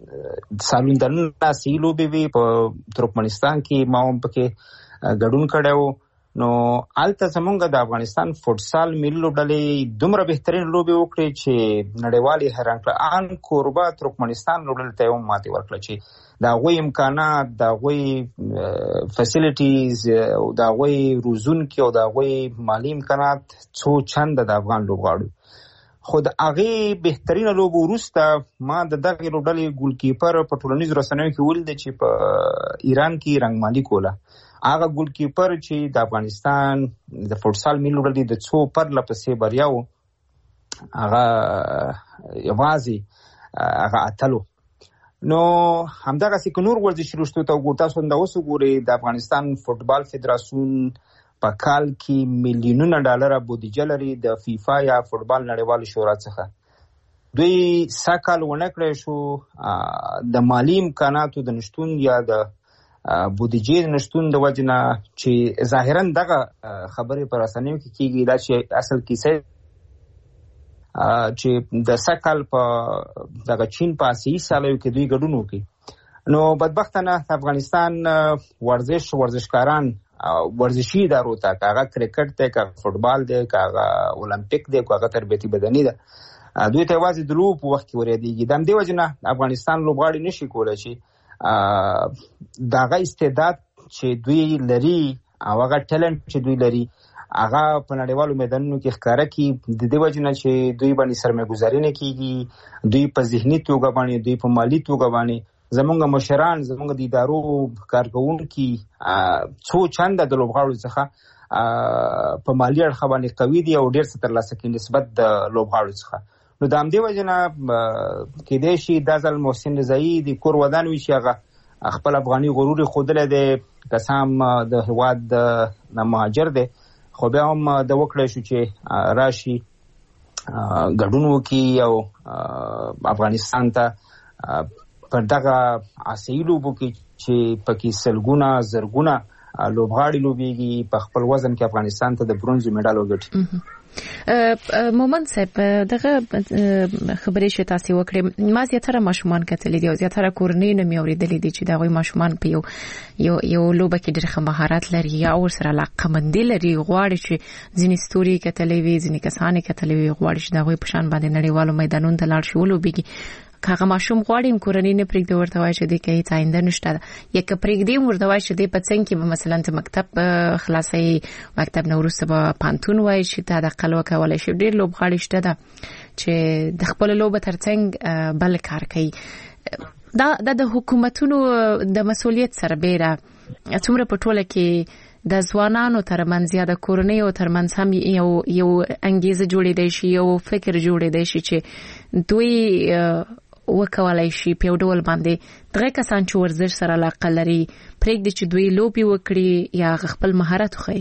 S6: سالوندن سي لوبي وی په ترکمنستان کې ما هم پکې ګډون کړو نو آلته زمونږ د افغانستان فوټسال ملي لوبډلې دومره بهترین لوبي وکړي چې نړیوالي حیران کړه. ان کوربا ترکمنستان لوبډلې ته هم ماتې ورکړه چې دا غوي امکانات دا غوي فیسیلیټیز او دا غوي روزونکي او دا غوي مالی امکانات څو چند د افغان لوبغاړو. خود هغه بهترین لوب ورسته ما د دغه لوبډلې ګولکیپر په ټولنیزو رسنیو کې ولید چې په ایران کې رنگمالي کوله. هغه ګولکیپر چې د افغانستان د فوټسال ملي لوبډلې د څو پر لپسې بریاو هغه یوازې هغه اتلو. نو همدغه سې نور ورزشي رشتو ته وګورئ تاسو دا اوس وګورئ د افغانستان فوټبال فدراسیون په کال کې میلیونونه ډالر بودیجه لري د فیفا یا فوټبال نړیوال شورا څخه. دوی ساکال ونه کړی شو د مالی امکاناتو د نشتون یا د بودیجې د نشتون د وجه نه چې ظاهرا دغه خبرې پر رسنیو کې کېږي دا چې اصل کیسه چې د ساکال په دغه چین په آسیایي سالیو کې دوی ګډون وکړي. نو بدبختانه افغانستان ورزش ورزشکاران ورزشي ادارو ته کاغه کرکټ ته کاغه فوټبال دی کاغه اولمپیک دی کاغه تربیتی بدني ده دوی ته واځي د لوب وخت ورېديږي. د دې وجنه افغانستان لوبغاړي نشي کولای شي داغه استعداد چې دوی لري او هغه ټالنت چې دوی لري هغه په نړیوالو میدانونو کې ښکارا کی. د دې وجنه چې دوی باندې سرمایه‌ګذاري نه کیږي، دوی په ذهني توګه باندې دوی په مالی توګه باندې زمونږ مشران زمونږ د ادارو کارکونکي څو چنده د لوبغاړو څخه په مالی اړخ باندې قوي دي او ډېر څه ترلاسه کوي نسبت د لوبغاړو څخه. نو د همدې وجه نه کېدای شي دا ځل محسن رضایي د کور ودان وي چې هغه خپل افغاني غرور ښودلی دی، که څه هم د هېواد نه مهاجر دی، خو بیا هم د وکړی شو چې راشي ګډون وکړي او افغانستان ته پر دغه آسیایي لوبو کې چې پکې سلګونه زرګونه لوبغاړي لوبېږي په خپل وزن کې افغانستان ته د برونز میډال وګټي.
S2: مومن صاحب دغه خبرې چې تاسو وکړې ما زیاتره ماشومان کتلې دي او زیاتره کورنۍ نه مې اورېدلې دي چې دا غوي ماشومان په یو یو یو لوبه کې ډېر ښه مهارت لري یا ورسره علاقمندي لري، غواړي چې ځینې ستوري کتلې وي ځینې کسان کتلې وي، غواړي چې دا غوي په شان باندې نړیوالو میدانونو ته لاړ شي ولوبېږي. کاغه ماشوم غواړي کورنۍ نه پرېږدي ورته وایي چې د کې هیڅ آینده نشته ده، یا که پرېږدي ورته وایي چې د پڅنګ کې به مثلا ته مکتب خلاصي مکتب نو وروسته به پانتون وایي چې ته د قلوه کولای شي. ډېر لوبغاړي شته ده چې د خپل لوبه ترڅنګ بل کار کوي. دا د حکومتونو د مسؤلیت سره بیره څومره په ټوله کې د ځوانانو ترمنځ یا د کورنیو ترمنځ هم یو یو انګیزه جوړېدای شي، یو فکر جوړېدای شي چې دوی وکولای شي په ډول باندې دغه کسان چې ورزش سره علاقه لري پرېږدي چې دوی لوبي وکړي یا خپل مهارت وښيي.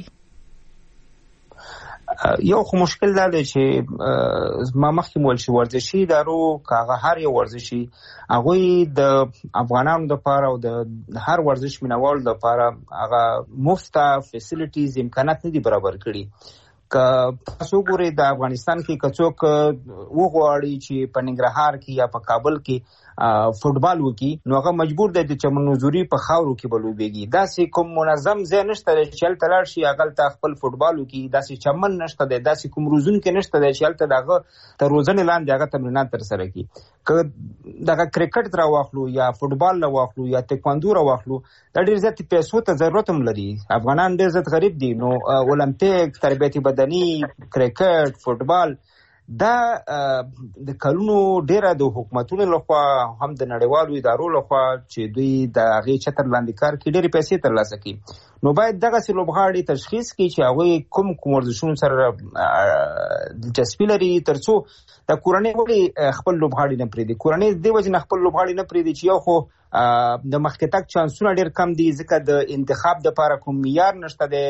S6: یو خو مشکل دا دی چې ما مخکې مول شي ورزشي ادارو کاغه هر یو ورزشي هغه د افغانانو لپاره او د هر ورزش مینوال لپاره هغه مفته فیسیلیټیز امکانات نه دي برابر کړي. که تاسو ګورئ د افغانستان کې کڅوک وغواړي چې په ننګرهار کې یا په کابل کې فوټبال وکي نو هغه مجبور دی چې منوزوري په خاورو کې بلوبېږي. داسې کوم منظم ځای نشته چې هلته لاړ شي هغه ته خپل فوټبال وکي، داسې چمن نشته دی، داسې کوم روزونکی نشته دی چې هلته دغه تر روزنې لاندې هغه تمرینات ترسره کړي. که دغه کرکټ را واخلو یا فوټبال را واخلو یا تکواندو را واخلو دا ډېر زیات پیسو ته ضرورت هم لري. افغانان ډېر زیات غریب دي، نو اولمپیک تربیتي بدني کرکټ فوټبال دا د کلونو ډیره د حکومتونو لخوا هم د نړیوالو ادارو لخوا چې دوی د هغې چتر لاندې کار کوي ډېرې پیسې ترلاسه کوي. نو باید دغسې لوبغاړي تشخیص کړي چې هغوی کوم کوم ورزشونو سره دلچسپي لري تر څو د کورنۍ ولې خپل لوبغاړي نه پرېږدي. کورنۍ د دې وجې نه خپل لوبغاړي نه پرېږدي چې یو خو د مخکې تګ چانسونه ډېر کم دي ځکه د انتخاب دپاره کوم معیار نشته دی،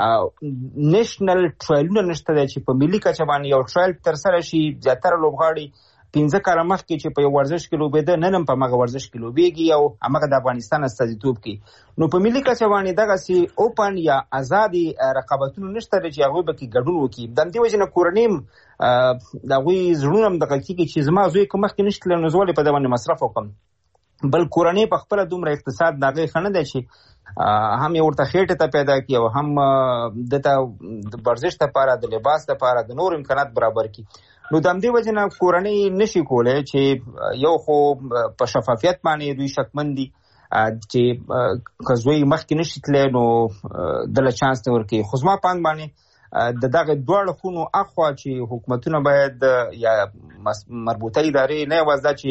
S6: نېشنل ټرایلونه نشته دی چې په ملي کچه باندې یو ټرایل ترسره شي. زیاتره لوبغاړي پنځه کاله مخکې چې په یو ورزش کې لوبېده نن هم په همغه ورزش کې لوبېږي او همغه د افغانستان استازیتوب کوي. نو په ملي کچه باندې دغسې اوپن یا ازادي رقابتونه نشته دی چې هغوی به کې ګډون وکړي. د همدې وجې نه کورنۍ هم د هغوی زړونه هم دغه کېږي چې زما زوی که مخکې نشته نو زه ولې په دې باندې مصرف وکړم. بل کورنۍ په خپله دومره اقتصاد د هغې ښه نه دی چې هم یې ورته خېټې ته پیدا کړي او هم دته د ورزش لپاره د لباس لپاره د نور امکانات برابر کړي. نو د همدې وجې نه کورنۍ نشي کولی چې یو خو په شفافیت باندې دوی شکمن دي چې که زوی مخکې نشي تللی نو دله چانس نه ورکوي. خو زما پاند باندې د دغه دواړو خونو اخوا چې حکومتونه باید یا مربوطه ادارې نه یوازې دا چې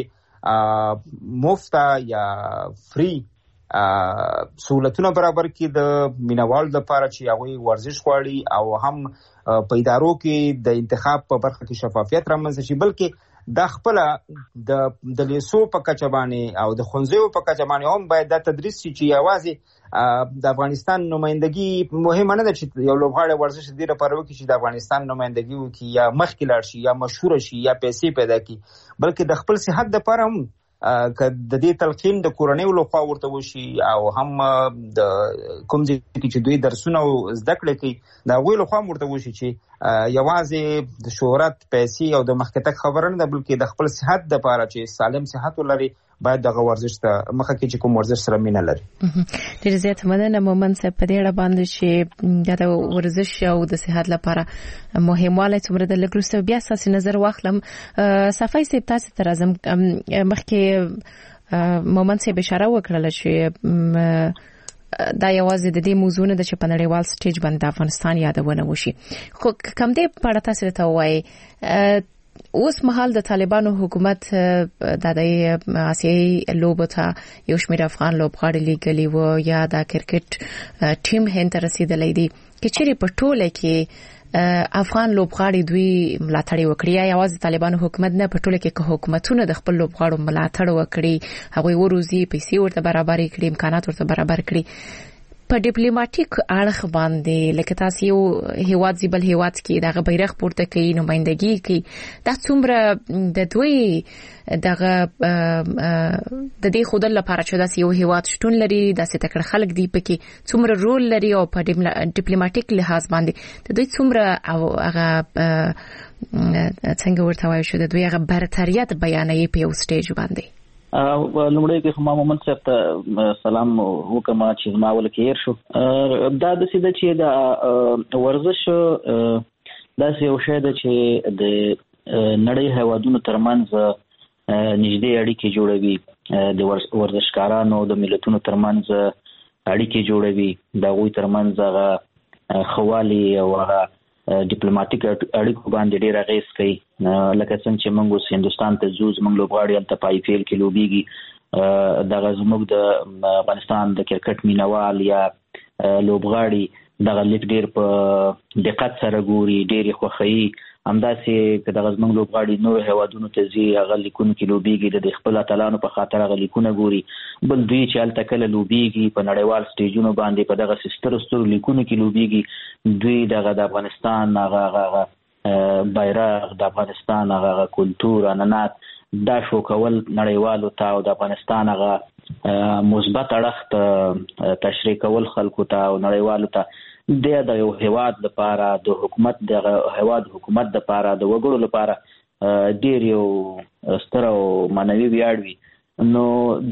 S6: مفته یا فری سہولتونه برابر کړي د مینوالو لپاره چې هغوی ورزش غواړي او هم په ادارو کې د انتخاب په برخه کې شفافیت رامنځته شي، بلکې د خپل د د لیسو په کچه باندې او د خونځو په کچه باندې هم باید د تدریس چې یوازې د افغانستان نمائندګي مهمه نه ده چې یو لوبغاړی ورزش دی لپاره وکړي چې د افغانستان نمائندګي وکړي یا مخکې لاړ شي یا مشهور شي یا پیسې پیدا کړي، بلکې د خپل صحت لپاره هم که د دې تلقین د کورنۍ له خوا ورته وشي او هم د کوم ځای کې چې دوی درسونه زده کړې کوي د هغوی له خوا ورته وشي چې یوازې د شهرت پیسې او د مخکې تګ خبره نه ده، بلکې د خپل صحت دپاره چې سالم صحت ولري باید دغه ورزش ته مخه کې چې کوم ورزش سره مینه لري.
S2: ډېر زیات مننه مومن صاحب په دې اړه باندې چې د ورزش او د صحت لپاره مهموالی څومره د لږ وروسته بیا ستاسې نظر واخلم. صفای صاحب تاسې ته راځم، مخکې مومن صاحب اشاره وکړله چې دا یوازې د دې موضوع نه ده چې په نړیوال سټیج باندې د افغانستان یادونه وشي، خو کوم دې په اړه تاسې ته ووایي اوس مهال د طالبانو حکومت د دې آسیایي لوبو ته یو شمېر افغان لوبغاړي لیږلي وو یا د کرکټ ټیم هند ته رسېدلی دی، که چیرې په ټوله کې افغان لوبغاړي دوی ملاتړ وکړي یا یوازې طالبانو حکومت نه، په ټوله کې که حکومتونه د خپل لوبغاړو ملاتړ وکړي، هغوی وروزي، پیسې ورته برابر کړي، امکانات ورته برابر کړي، په ډیپلوماټیک اړخ باندې لکه تاسو یو هیواد زیبل هیواد کې دغه بیرغ پورته کوي، نمائندګي کوي، دا څومره د دوی دغه د دې خودل لپاره چې داسې یو هیواد شتون لري، داسې تکړه خلک دی پکې څومره رول لري او په ډیپلوماټیک لحاظ باندې د دوی څومره او هغه څنګه ورته وایي چې د دوی هغه برتریت بیانوي په یو سټیج باندې.
S5: لومړی کې ما مومن صاحب ته سلام وکم چې ما ولکې شو. دا د سیده چې د ورزش داسې یو شی ده چې د نړۍ هیوادونو ترمنځ نږدې اړیکې جوړوي، د ورزشکارانو د ملتونو ترمنځ اړیکې جوړوي، د هغوی ترمنځ هغه خوالي او هغه ډیپلوماټیک اړیکو باندې ډېر اغېز کوي. لکه څنګه چې موږ اوس هندوستان ته ځو، زموږ لوبغاړي هلته په آی پی ایل کې لوبېږي، دغه زموږ د افغانستان د کرکټ مینوال یا لوبغاړي دغه لیک ډېر په دقت سره ګوري، ډېر یې خوښوي. همداسې که دغه زموږ لوبغاړي نورو هیوادونو ته ځي، هغه لیکونو کې لوبېږي، د خپل اتلانو په خاطر هغه لیکونه ګوري. بل دوی چې هلته کله لوبېږي په نړیوال سټیجونو باندې په دغه سترو سترو لیکونو کې لوبېږي، دوی دغه د افغانستان هغه هغه بیرغ، د افغانستان هغه کلتور، عنعنات دا شو کول نړیوالو ته او د افغانستان هغه مثبت اړخ ته تشریح کول خلکو ته او نړیوالو ته د یو هیواد لپاره، د حکومت د هیواد حکومت لپاره، د وګړو لپاره ډېر یو ستر او معنوي ویاړ وي. نو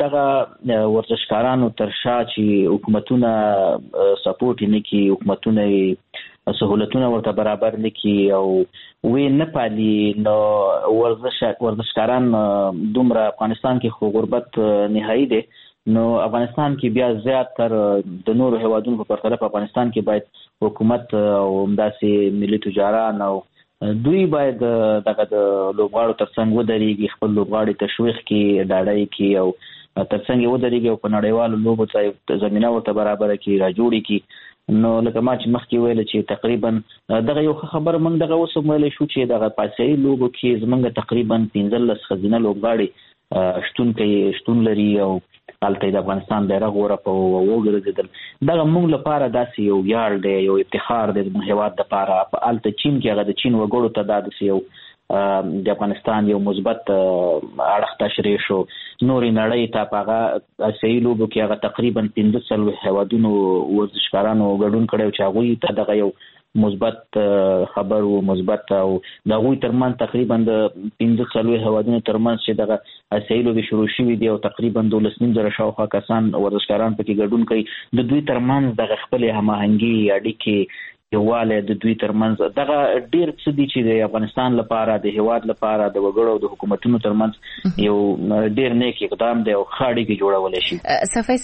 S5: دغه ورزشکارانو تر شا چې حکومتونه سپورټ نه کوي، حکومتونه سهولتونه ورته برابر نه کوي او وی نه پالي، نو ورزش ورزشکاران دومره افغانستان کې خو غربت نهایي دی. نو افغانستان کې بیا زیات تر د نورو هیوادونو په پرتله په افغانستان کې باید حکومت او همداسې ملي تجاران او دوی باید دغه د لوبغاړو ترڅنګ ودرېږي، خپل لوبغاړي تشویق کړي، ډاډه یې کړي او ترڅنګ یې ودرېږي او په نړیوالو لوبو ته زمینه ورته برابره کړي، راجوړې کړي. نو لکه ما چې مخکې ویل چې تقریبا دغه یو خبر موږ دغه اوس ویلی شو چې دغه په آسیایي لوبو کې زموږ تقریبا پنځلس ښځینه لوبغاړي شتون کوي شتون لري او هلته د افغانستان بیرغ ورپه وګرځېدل. دغه موږ لپاره داسې یو ویاړ دی، یو افتخار دی زموږ هېواد دپاره. په هلته چین کې هغه د چین وګړو ته دا داسې یو د افغانستان یو مثبت اړخ تشریح شو. نورې نړۍ ته په هغه آسیایي لوبو کې هغه تقریبا پنځه څلوېښت هېوادونو ورزشکارانو ګډون کړی چې هغوی ته دغه یو مثبت خبر او مثبت او د هغوی ترمنځ تقریبا د پنځه څلوېښت هېوادونو ترمنځ چې دغه آسیایي لوبې شروع شوي دي او تقریبا دولس نیم زره شاوخوا کسان ورزشکاران پکې ګډون کوي. د دوی ترمنځ دغه خپلې هماهنګي، اړیکې، یووالی د دوی ترمنځ دغه ډېر څه دي چې د افغانستان لپاره، د هیواد لپاره، د وګړو او د حکومتونو ترمنځ یو ډېر نیک اقدام دی او ښه اړیکې جوړولی شي.
S2: صفای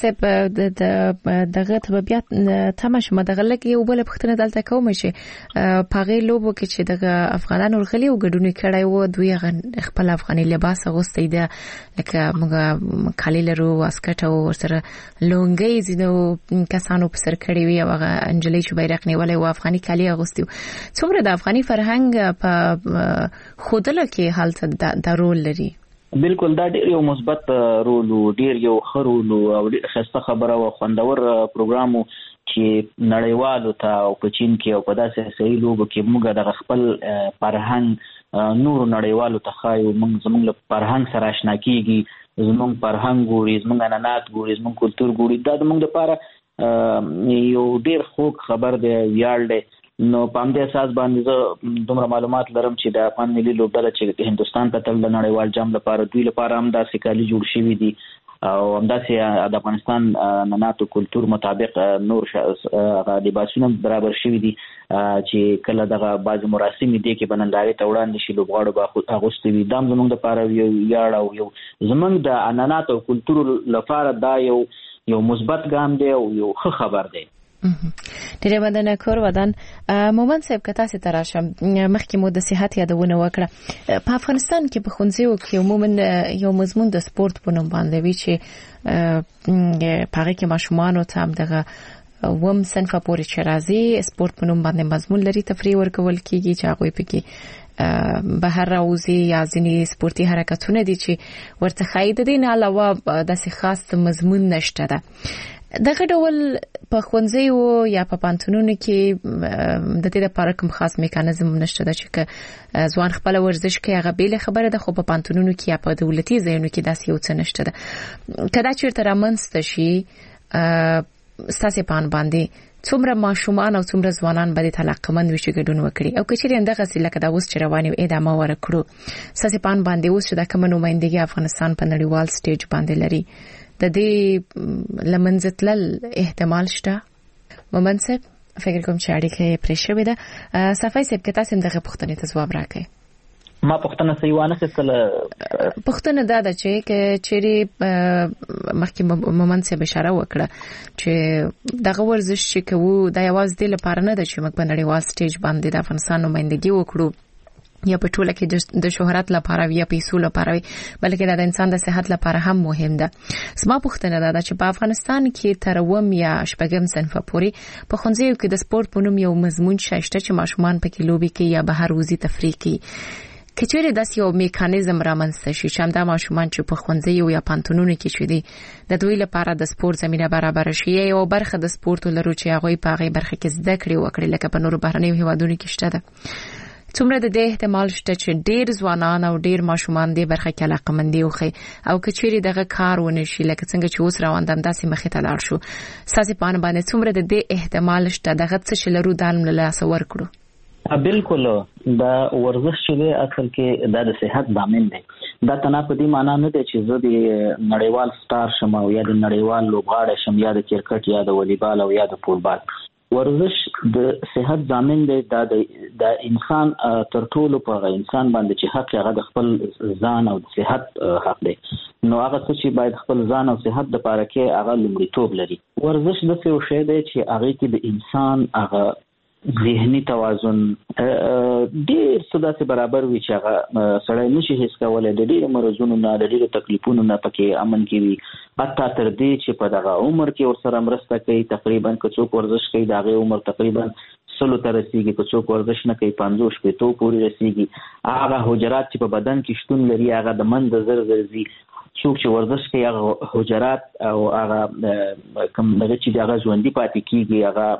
S2: صاحب دغه ته بیا تمه شومه دغه لږ یو بله پوښتنه دلته کوم چې په هغې لوبو کې چې دغه افغانانو ورغلي او ګډون یې کړی و، دوی هغه خپل افغاني لباس اغوستی ده، لکه موږ کالي لرو، واسکټ او ورسره لونګۍ ځینو کسانو په سر کړې وي او هغه نجلۍ چې بیرغ نیولی و افغاني کالي اغوستي څومره د افغاني فرهنګ په خودله کې حالت د رول لري؟
S5: بالکل دا ډیر یو مثبت رول او ډیر یو خرول او خسته خبره او خوندور پروګرام چې نړیوالو ته او په چین کې او په داسې صحیح لوبو کې موږ د خپل فرهنګ نور نړیوالو ته خایو، موږ زموږ له فرهنګ سره آشنا کیږي، زموږ فرهنګ ګوري، زموږ عنعنات ګوري، زموږ کلتور ګوري. دا د موږ لپاره یو ډیر خوږ خبر دی، ویاړ دی. نو په همدې اساس باندې زه دومره معلومات لرم چې د افغان ملي لوبډله چې هندستان ته تل د نړیوال جام لپاره دوی لپاره هم داسې کالي جوړ شوي دي او همداسې د افغانستان عنعنات او کلتور مطابق نور لباسونه برابر شوي دي چې کله دغه بعضې مراسم دي کې به نندارې ته وړاندې شي، لوبغاړو به اغوستي وي. دا هم زموږ لپاره یو ویاړ او یو زموږ د عنعنات او کلتور لپاره دا یو یو مثبت ګام دی او یو ښه خبر دی.
S2: ډیره مننه کور ودان. مومن صاحب که تاسو ته راشم، مخکې مو د صحت یادونه وکړه. په افغانستان کې په ښوونځیو کې عموما یو مضمون د سپورت په نوم باندې وي چې په هغه کې ماشومانو ته هم دغه وم صنف پورې چې راځي سپورت په نوم باندې مضمون لري، تفریح ورکول کیږي چې هغوی پکې بهر راوځي یا ځینې سپورتي حرکتونه دي چې ورته ښایي. د دې نه علاوه داسې خاص مضمون نشته ده. دغه ډول په ښوونځیو یا په پانتونونو کې د دې لپاره کوم خاص میکانیزم نشته ده چې ځوان خپل ورزش کوي؟ هغه بیل خبره ده، خو په پانتونونو کې یا په دولتي ځایونو کې داسې یو څه نشته ده. کله چې تر منځ شي ستاسو پان باندې څومره ماشومان او څومره ځوانان به د علاقمند وي چې ګډون وکړي او کچېرې اندغه سي لکه دا اوس چې رواني ادامه ورکړو ستاسو پان باندې اوس چې د کوم نمائندګي افغانستان په نړیوال سټیج باندې لري، د دې لمنځتلل احتمال شته؟ مومن صاحب فکر کوم چې اړیکه پرې شوې ده. صفای صاحب که تاسو دغه پوښتنې ته ځواب راکړئ.
S5: ما پوښتنه صحیح وانه خستله.
S2: پوښتنه دا ده چې چیرې مخکې مومن صاحب اشاره وکړه چې دغه ورزش چې کوو دا یوازې د لپاره نه ده چې موږ په نړیوال سټیج باندې د افغانستان نمائندګي وکړو یا په ټوله کې د شهرت لپاره یا پیسو لپاره، بلکې د انسان د صحت لپاره هم مهم ده. زما پوښتنه دا ده چې په افغانستان کې تر اووم یا شپږم صنف پورې په ښوونځیو کې د سپورت په نوم یو مضمون شته چې ماشومان پکې لوبي کوي یا بهر وځي تفریح کوي. که چیرې داسې یو میکانیزم رامنځته شي چې همدا ماشومان چې په ښوونځیو یا پانتونونو کې شوي دي د دوی لپاره د سپورت زمینه برابره شي، یا یو برخه د سپورت لرو چې هغوی په هغې برخه کې زده کړې وکړي لکه په نورو بهرنیو هیوادونو کې شته ده، څومره د دې احتمال شته چې ډیر ځوانان او ډیر ماشومان دې برخه کې علاقمندي وخی او که چیرې دغه کار ونه شي لکه څنګه چې اوس روان دم داسې مخې ته لاړ شو، ستاسو په اند باندې څومره د دې احتمال شته دغه څه چې لرو دالم له لاس ورکړو؟
S5: بالکل دا ورزش چې دی اصل کې دا د صحت ضامن دی. دا تنه په دې معنی نه دی چې زه د نړیوال سٹار شم او یا د نړیوال لوبغاړی شم یا د کرکټ یا د والیبال او یا د فوټبال. ورزش د صحت ضامن دی. دا د انسان تر ټولو په انسان باندې چې حق هغه د خپل ځان او صحت حق دی، نو هغه څه چې باید خپل ځان او صحت د پاره کې هغه لومړیتوب لري. ورزش د څه شی دی چې هغه کې د انسان هغه ذهني توازن ډیر څه داسې برابر وي چې هغه سړی نشي هیڅ کولای، د ډیرو مرزونو نه د ډیرو تکلیفونو نه پکې امن کې وي، حتی تر دې چې په دغه عمر کې ورسره مرسته کوي. تقریبا که څوک ورزش کوي د هغې عمر تقریبا سلو ته رسیږي، که څوک ورزش نه کوي پنځوس شپېتو پورې رسیږي. هغه حجرات چې په بدن کې شتون لري هغه د منځه زر زر ځي. څوک چې ورزش کوي هغه حجرات او هغه کوم دغه چې هغه ژوندي پاتې کیږي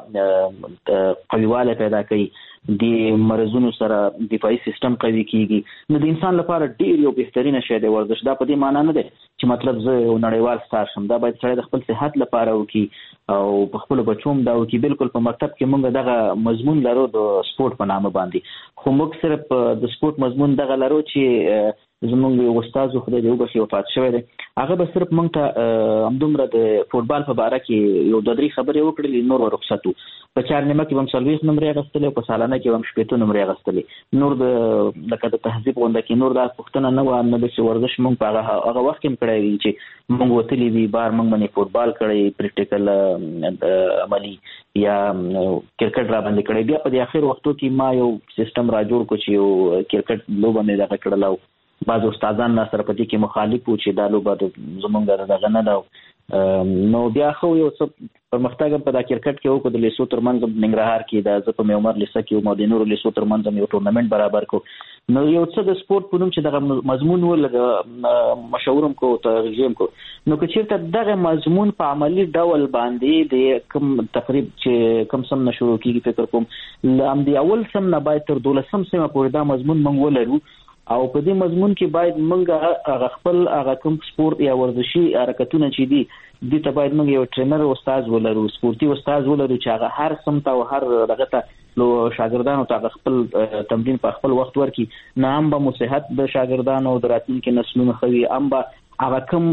S5: هغه قویواله پیدا کوي، د مرزونو سره دفاعي سیستم قوي کیږي. نو د انسان لپاره ډیر یو بهترینه شی دی ورزش. دا په دې معنی نه دی چې مطلب زه یو نړیوال سٹار شم، دا باید سړی د خپل صحت لپاره وکړي او په خپل بچوم دا وکړي. بالکل په مکتب کې موږ دغه مضمون لرو د سپورت په نامه باندې، خو موږ صرف د سپورت مضمون دغه لرو چې زمونږ یو استاد خدای دې وبخښي وفات شوی دی، هغه به صرف موږ ته همدومره د فوټبال په باره کې یو دوه درې خبرې وکړلې، نور رخصت وو. په چهارنیمه کې به هم څلوېښت نمرې اخیستلې او په سالانه کې به هم شپېته نمرې اخیستلې. نور د لکه د تهذیب غونډه کې نور دا پوښتنه نه وه، نه داسې ورزش موږ په هغه هغه وخت کې هم کړی وي چې موږ وتلي وي بار موږ باندې فوټبال کړی، پریکټیکل عملي یا کرکټ را باندې کړی. بیا په دې اخر وختو کې ما یو سیستم را جوړ کړ چې یو کرکټ لوبه مې دغه کړله او بعض استادان را سره په دې کې مخالف وو چې دا لوبه زمونږ دغه نه ده، نو بیا خو یو څه پرمختګ په د کرکټ کې وکړو د لیسو ترمنځ ننګرهار کې د زه په میومر لیسه کې او د نورو لیسو ترمنځ یو ټورنمنت برابر کو نو یو څه د سپورت په نوم چې دغه مضمون ولګ مشورم کو ترجم کو نو که چیرته دغه مضمون په عملی ډول باندې د کوم تقریب چې کوم سم نشو کیږي فکر کوم لام دی اول سم نه باید تر دولسم سم پورې دا مضمون مونږ ولرو او په دې مضمون کې باید موږ هغه خپل هغه کوم سپورت یا ورزشي حرکتونه چې دي د ته باید موږ یو ټرینر او استاد ولرو سپورتي استاد ولرو چې هغه هر سمت او هر دغه ته لو شاګردانو ته خپل تمرین په خپل وخت ورکي نه هم به مصحت د شاګردانو دراتونکو نسلونو خوي هم به هغه کوم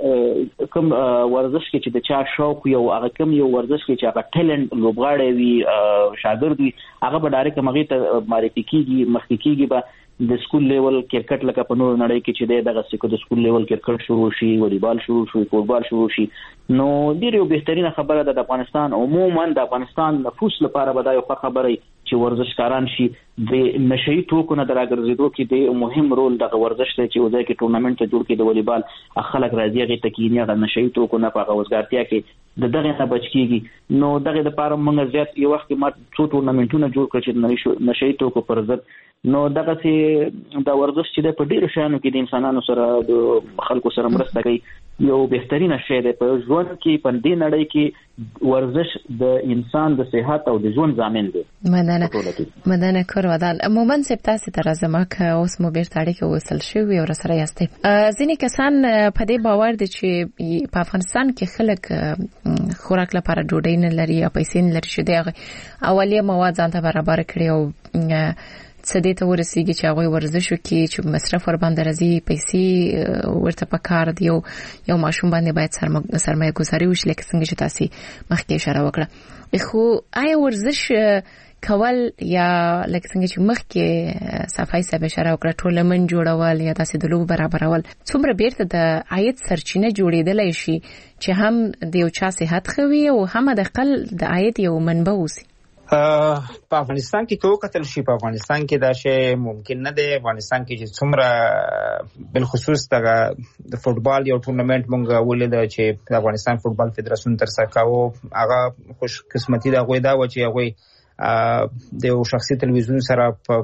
S5: کوم ورزش کې چې د چا شوق یو هغه کوم یو ورزش کې چې هغه ټیلنټ لوبغاړی وي شاګرد وي هغه به ډایرکټ مغې ته معرفي کیږي مخکې کیږي به د سکول لیول کرکټ لکه په نور نړۍ کې چې دغه سکو د سکول لیول کرکټ شروع شي والیبال شروع شي فوتبال شروع شي نو ډیر یو بهترینه خبره ده د افغانستان عموما د افغانستان نفوس لپاره به دا یو خبره چې ورزشکاران شي د نشئی توکو نه دراګرځېدو کې د مهم رول د ورزش ته چې وځي کې ټورنمنت ته جوړ کې د والیبال خلک راځي هغه تکینه د نشئی توکو نه په غوښګارتیا کې د دغه نه بچ کیږي نو دغه د پاره موږ زیات یو وخت ما څو ټورنمنټونه جوړ کړ چې نشئی توکو پر ضد نو دغه چې د ورزش چې د په ډیرو شانو کې د انسانانو سره د خلکو سره مرسته کوي یو بهترینه شی دی په ژوند کې په دې نړۍ کې ورزش د انسان د صحت او د ژوند ضامن دی.
S2: مننه مننه کورودال عموما سپتاسي تر ازما که اوس مو بیرته اړیکه وصل شوی او سره یاستئ ځینې کسان په دې باور دي چې په افغانستان کې خلک خوراک لپاره ډوډۍ نه لري یا پیسې نه لري چې دغه اولیه مواد ځان ته برابر کړي او څه دې ته ورسیږي چې هغه ورزش وکړي چې مصرف ور باندې راځي پیسې ورته پکار دی او یو ماشوم باندې باید سرمایه گذاري وشي لکه څنګه چې تاسو مخکې اشاره وکړه خو آیا ورزش کول یا لکه څنګه چې مخکې صفای صاحب اشاره وکړه ټورنمنت جوړول یا تاسو د لوب برابرول څومره بیرته د عاید سرچینه جوړېدلای شي چې هم د یو چا صحت خوي او هم د خپل د عاید یو منبع وسی
S6: په افغانستان کې کوم قتل شي په افغانستان کې دا شی ممکن نه دی افغانستان کې چې څومره بل خصوص دغه د فوتبال یو ټورنمنت مونږ ولید چې د افغانستان فوتبال فدراسیون تر سره کاوه هغه خوش قسمتي دا غوي دا و چې هغه د یو شخصي تلویزیون سره په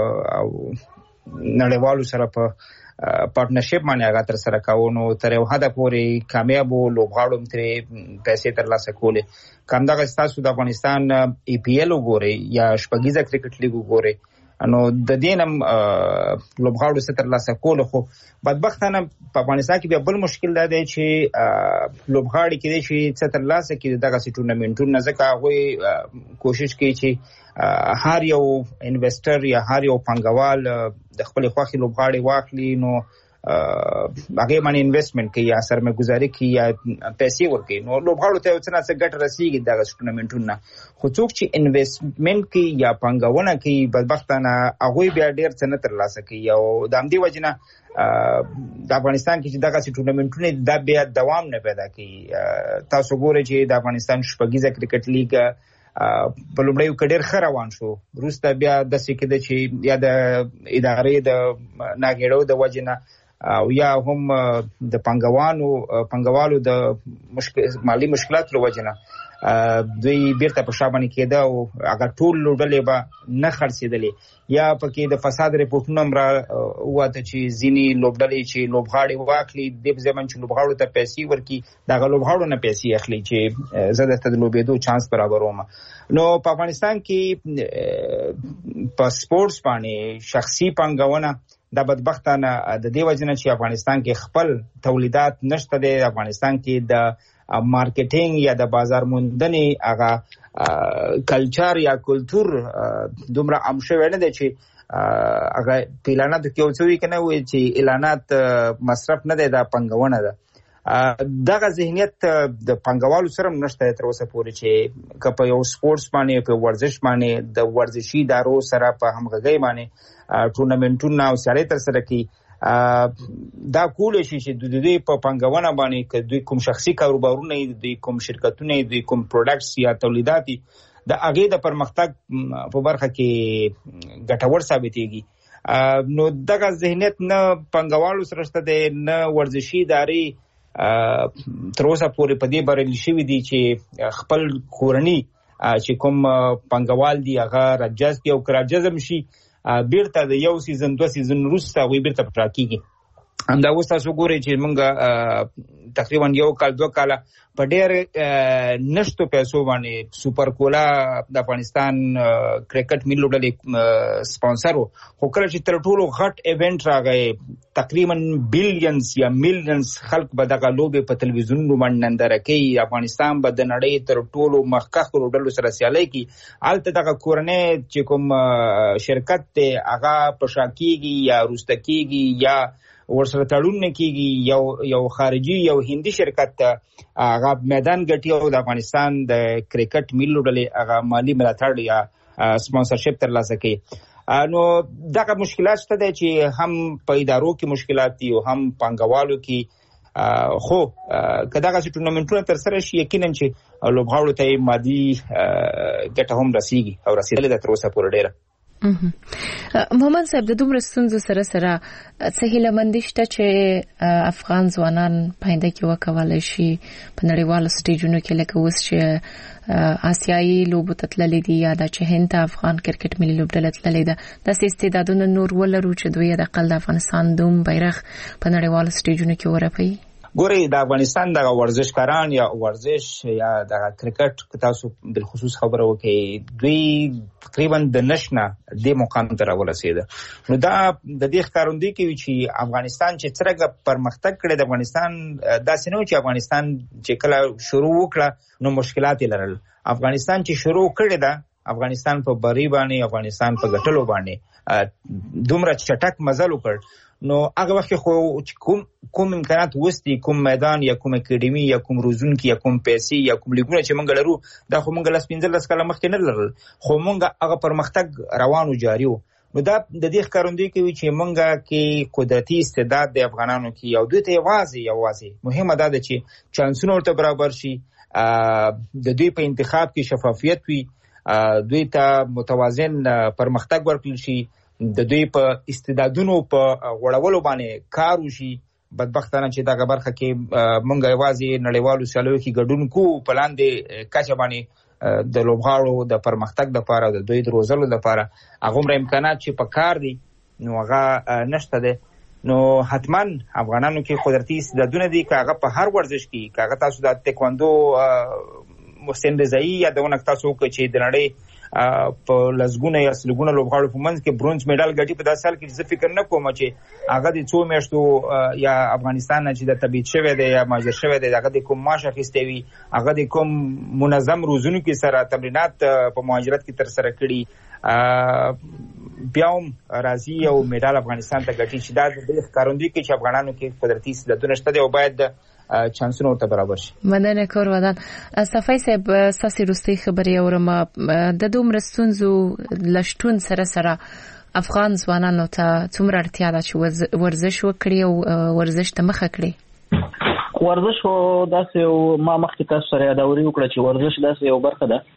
S6: نړیوالو سره په پارټنرشپ باندې هغه تر سره کاوه نو تر یو حد پورې کامیاب لوبغاړو ترې پیسې ترلاسه کولې کوم دغه تاسو د افغانستان ای پی ایل وګورئ یا شپږیزه کرکټ لیګ وګورئ نو د دینم لوبغاړو ستر لاسه کول خو بدبختانه په افغانستان کې بیا بل مشکل دا دی چې لوبغاړي کې چې ستر لاسه کې دغه ټورنمنټونه ځکه هغه کوشش کوي چې هر یو انویسټر یا هر یو پانګوال د خپل خوخي لوبغاړي واخلي نو هغه باندې انویسټمنت کوي یا سرمایه گذاري کوي یا پیسې ورکوي نو لوبغاړو ته څه نه څه ګټه رسیږي دغه ټورنمنټونه خو څوک چې انویسټمنت کوي یا پانګونه کوي بدبختانه هغه بیا ډیر څه نه ترلاسه کوي او د همدې وجنه د افغانستان کې چې دغه ټورنمنټونه د بیا دوام نه پیدا کوي تاسو ګورئ چې د افغانستان شپږیزه کرکټ لیګ په لومړیو کې ډېر ښه روان شو وروسته بیا داسې کېده چې یا د ادارې د ناګېړو د وجې نه او یا هم د پنګوانو پنګوالو د مشکل مالی مشکلاتو وجه نه دوی بیرته په شابهني کېده او هغه ټول لوډلې به نه خرڅېدلې یا پکې د فساد ریپورتونه را واته چې ځینی لوډلې چې لوبغاړي واخلي د ځمن چې لوبغاړو ته پیسې ورکي دغه لوبغاړو نه پیسې اخلي چې زده ته د لوبېدو چانس برابروم نو په افغانستان کې په سپورتس باندې شخصي پنګونه دا بدبختانه د دې وجنه چې افغانستان کې خپل تولیدات نشته دی افغانستان کې د مارکیټینګ یا د بازار موندنې هغه کلچر یا کلچر دومره عام شوی نه دی چې هغه اعلانات کې اوسوي کنه وي چې اعلانات مصرف نه دی دا پنګونه ده دغه ذهنیت د پنګوالو سره نشته تر اوسه پورې چې کله یو سپورتس باندې په ورزش باندې د ورزشي ادارو سره په همغږي باندې ټورنمنټونه او سیالۍ تر سره کوي دا کول شي چې د دوی په پنګونه باندې که دوی کوم شخصي کاروبارونه دوی کوم شرکتونه دوی کوم پروډکټس یا تولیدات د هغه د پرمختګ په برخه کې ګټور ثابتېږي نو دغه ذهنیت نه پنګوالو سره شته د نه ورزشي ادارې تر اوسه پورې په دې بریالي شوي دي چې خپل کورني چې کوم پانګوال دي هغه راجز دي او که راجزم شي بیرته د یو سیزن دو سیزن وروسته هغوی بیرته پټرا کېږي. همدا اوس تاسو ګورئ چې موږ تقریبا یو کال دوه کاله په ډېر نشتو پیسو باندې سوپر کولا د افغانستان کرکټ ملي لوبډلې سپانسر وو، خو کله چې تر ټولو غټ ایونټ راغی تقریبا بلینز یا میلیونز خلک به دغه لوبې په تلویزیونونو باندې ننداره کوي، افغانستان به د نړۍ تر ټولو مخکښو لوبډلو سره سیالي کوي. هلته دغه کورنۍ چې کوم شرکت دی هغه په شا کېږي یا وروسته کېږي یا ورسره تړون نه کېږي، یو یو خارجي یو هندي شرکت هغه میدان ګټي او د افغانستان د کرکټ ملي لوبډلې هغه مالي ملاتړ یا سپانسرشپ ترلاسه کوي. نو دغه مشکلات شته دی چې هم په ادارو کې مشکلات دي او هم پانګوالو کې، خو که دغسې ټورنمنټونه ترسره شي یقینا چې لوبغاړو ته مادي ګټه هم رسیږي او رسېدلې ده تر اوسه پورې ډېره.
S2: محمد صاحب د دومره ستونزو سره سره څه هیله مندي شته چې افغان ځوانان پاینده کې وکولای شي په نړیوالو سټیجونو کې لکه اوس چې آسیایي لوبو ته تللي دي یا د چې هند ته افغان کرکټ ملي لوبډله تللې ده، داسې استعدادونه نور ولرو چې دوی د اقل د افغانستان دوم بیرغ په نړیوالو سټیجونو کې ورپوي؟
S6: ګورئ د افغانستان دغه ورزشکاران یا ورزش یا دغه کرکټ که تاسو بالخصوص خبره وکړئ دوی تقریبا د نشنه دې مقام ته راورسېده. نو دا د دې ښکارندویي کوي چې افغانستان چې څرنګه پرمختګ کړی د افغانستان داسې نه و چې افغانستان چې کله شروع وکړه نو مشکلات یې لرل. افغانستان چې شروع کړی ده افغانستان په بری باندې افغانستان په ګټلو باندې دومره چټک مزل وکړ. نو هغه وخت خو کوم کوم امکانات وستي، کوم میدان یا کوم اکیډمي یا کوم روزونکي یا کوم پیسې یا کوم لیګونه چې موږ لرو دا خو موږ لس پنځلس کاله مخکې نه لرل، خو موږ هغه پرمختګ روانو جاري وو. نو دا د دې ښکارندویي کوي چې موږ کې قدرتي استعداد د افغانانو کې او دوی ته یوازې یوازې مهمه دا ده چې چانسونه ورته برابر شي، د دوی په انتخاب کې شفافیت وي، دوی ته متوازن پرمختګ ورکړل شي، د دوی په استعدادونو په غوړولو باندې کار وشي. بدبختانه چې دغه برخه کې مونږ یوازې نړیوالو سیالیو کې ګډون کوو په لاندې کچه باندې د لوبغاړو د پرمختګ لپاره د دوی د روزلو لپاره هغومره امکانات چې په کار دي نو هغه نشته دی. نو حتما افغانانو کې قدرتي استعدادونه دي که هغه په هر ورزش کې، که هغه تاسو د تکواندو محسن رضایي یادونه تاسو وکړئ چې د نړۍ په لسګونه یا سلګونه لوبغاړو په منځ کې برونز میډال ګټي په داسې حال کې زه فکر نه کوم چې هغه د څو میاشتو یا افغانستان نه چې د تبعید شوی دی یا مهاجر شوی دی هغه د کوم معاش اخیستی وي، هغه د کوم منظم روزونکي سره تمرینات په مهاجرت کې ترسره کړي بیا هم راځي او میډال افغانستان ته ګټي. چې دا د دې ښکارندویي کوي چې افغانانو کې قدرتي استعدادونه شته دی او باید چانسونه ورته برابر شي.
S2: مننه کور ودان. صفای صاحب ستاسو وروستۍ خبرې اورم. د دومره ستونزو لشتون سره سره افغان ځوانانو ته څومره اړتیا ده چې ورزش وکړي او ورزش ته مخه کړي؟
S5: ورزش خو داسې ما مخکې تاسو سره یادوري وکړه چې ورزش داسې یو برخه ده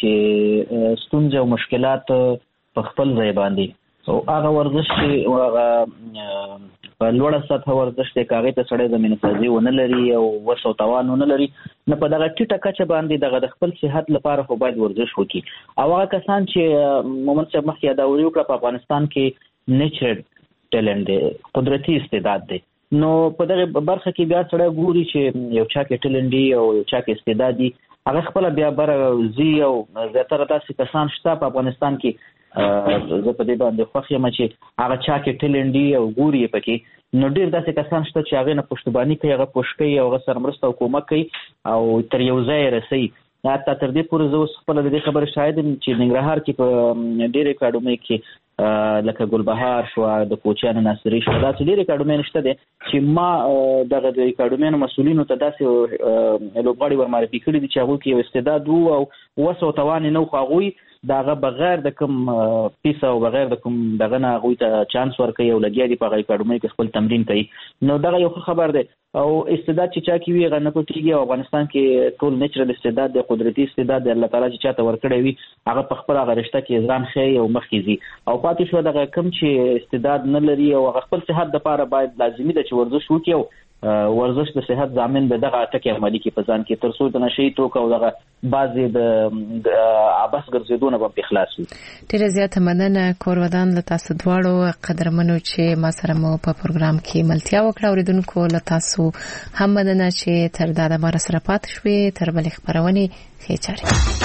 S5: چې ستونزې او مشکلات په خپل ځای باندې او هغه ورزش چې هغه په لوړه سطح ورزش دی که هغې ته سړی زمینه سازي ونه لري او وس او توان ونه لري نه په دغه ټیټه کچه باندې دغه د خپل صحت لپاره خو باید ورزش وکړي. او هغه کسان چې محمد صاحب مخکې یادوري وکړه په افغانستان کې نیچرل ټیلنټ دی، قدرتي استعداد دی، نو په دغه برخه کې بیا سړی ګوري چې یو چا کې ټیلنټ دی او یو چا کې استعداد دی، هغه خپله بیا بره ځي او زیاتره داسې کسان شته په افغانستان کې زه په دې باندې خوښ یم چې هغه چا کې ټیلنټ دی او ګوري یې پکې، نو ډېر داسې کسان شته چې هغې نه پشتباني کوي، هغه پوش کوي او هغه سره مرسته او کومک کوي او تر یو ځای یې رسوي. حتی تر دې پورې زه اوس خپله د دې خبرې شاهد یم چې ننګرهار کې په ډېرې اکاډمۍ کې لکه ګلبهار شوه، د کوچیانو ناصري شوه، داسې ډېرې اکاډمۍ شته دی چې ما دغه د اکاډمیانو مسؤلینو ته داسې لوبغاړي ورمعرفي کړي دي چې هغوی کې یو استعداد و او وس او توان یې نه و، خو هغوی د هغه بغیر د کوم پیسه او بغیر د کوم دغه نه هغوی ته چانس ورکوي او لګیا دي په هغه اکاډمۍ کې خپل تمرین کوي. نو دغه یو ښه خبر دی او استعداد چې چا کې وي هغه نه پټېږي او افغانستان کې ټول نیچرل استعداد دی، قدرتي استعداد دی، الله تعالی چې چا ته ورکړی وي هغه په خپل هغه رشته کې ځان ښیي او مخکې ځي. او پاتې شوه دغه کوم چې استعداد نه لري او هغه خپل صحت دپاره باید لازمي ده چې ورزش وکړي او ورزش د صحت ضامن د دغه ټکی عملي کې په ځان کې تر څو د نشي توکو او دغه بعضې د عباس ګرځېدونه به په خلاص وي.
S2: ډېره زیاته مننه کورودان له تاسو دواړو قدرمنو چې ما سره مو په پروګرام کې ملتیا وکړه. اوریدونکو له تاسو هم مننه چې تر دا د مر سره پات شوي. تر بلې خبرونې ښې چارې.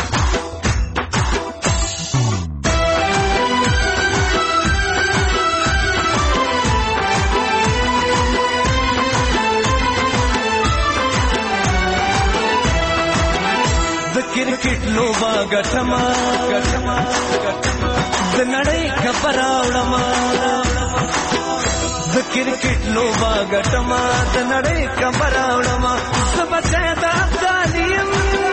S7: کرکټ لوبا ګټما ګټما د نړۍ خبر راوړما د کرکټ لوبا ګټما د نړۍ خبر راوړما سبا د افغانیم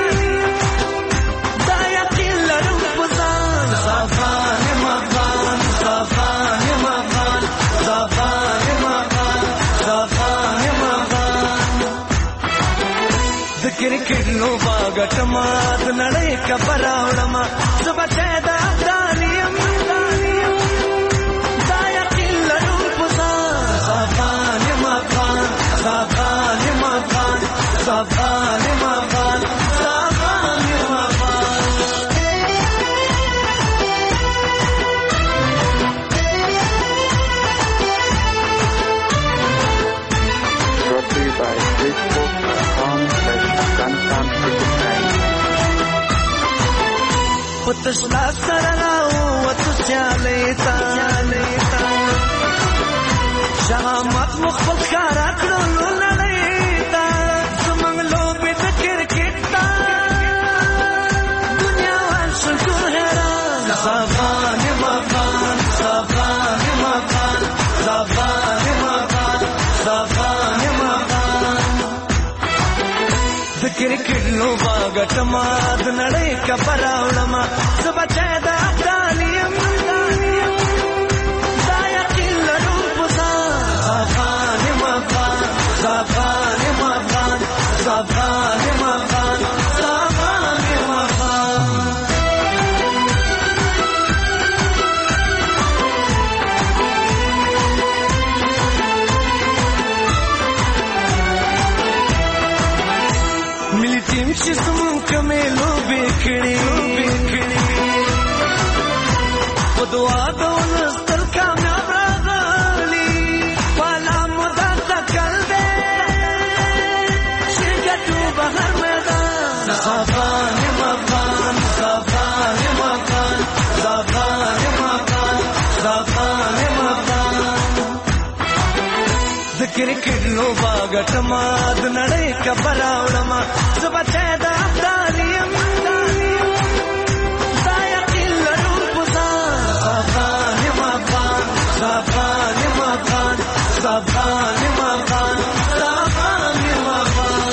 S7: دا یقین لرم پزان صافان مغان صافان مغان صافان مغان صافان مغان د کرکټ لوبا ګټما د نړۍ خبر راوړما زه بچی د افغانیم دا یقین لرم پزان صافان مغان صافان مغان صافان مغان صافان مغان.
S8: Brought to you by Facebook dot com slash Afghanistan Cricket Time.
S7: پتشلا سرلاو وتسیالیتا شهامت مخبل خارا کړو لړیتا زمنګ لوبې د کرکټ تا دنیا وانشل هرا صافان مغان صافان مغان صافان مغان صافان مغان د کرکټ لوبا ګټما د نړۍ خبر راوړما زه بچی د افغانیم دا یقین لرم پزان صافان مغان صافان مغان صافان مغان صافان مغان. ملي ټیم چې زموږ کومې لوبې کړې په دعا د ولستل کامیاب راغلي والا مو دا تکل دی چې ګټو بهر میدان صافان مغان صافان مغان صافان مغان صافان مغان د کرکټ لوبا ګټما د نړۍ خبر راوړما زه بچی د افغانیم دا یقین لرم پزان صافان مغان صافان مغان صافان مغان صافان مغان.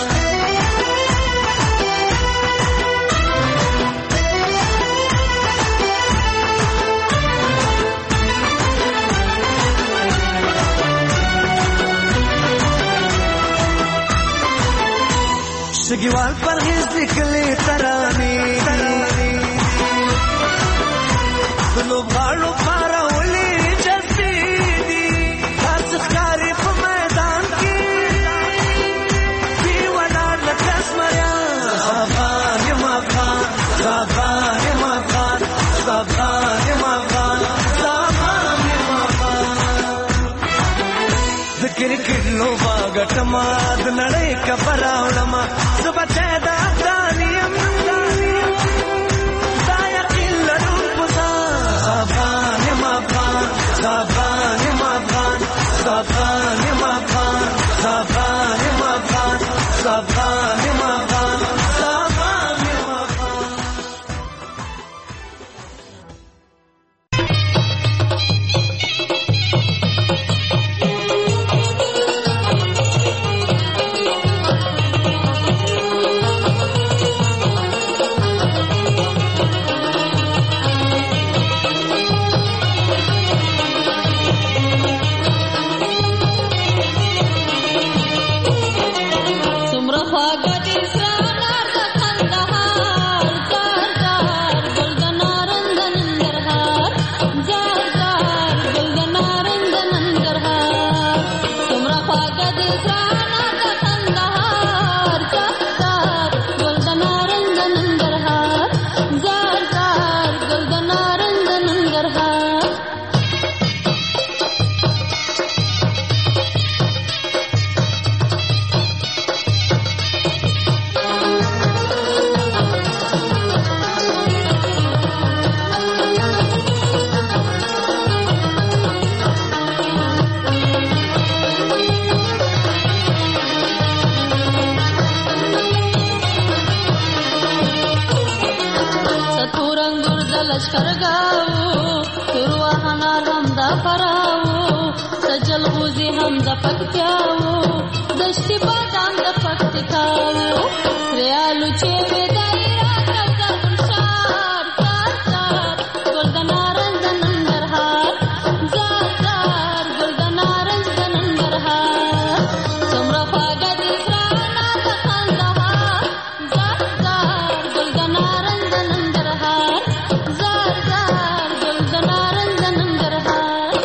S7: شګیوال پرهیز لیکلې ترانې د لوبغاړو پارولې جذبې دي تاسو ښکارې په میدان کې دی ولاړ لکه زمریان صافان مغان صافان مغان صافان مغان صافان مغان د کرکټ لوبا ګټما د نړۍ خبر راوړما زه بچی د افغانیم دا یقین لرم پزان صافان مغان صافان مغان صافان مغان صافان مغان صافان مغان صافان مغان.
S9: انار هم د فراو سجل غوزي هم د پکتیاو دشتي بادام د پکتیکاو ریالو چې ودای را کړه ګلشار زار زار ګل د نارنج د ننګرهار زار زار ګل د نارنج د ننګرهار څومره خواږه دي ګرانه د کندهار زار زار ګل د نارنج د ننګرهار زار زار ګل د نارنج د ننګرهار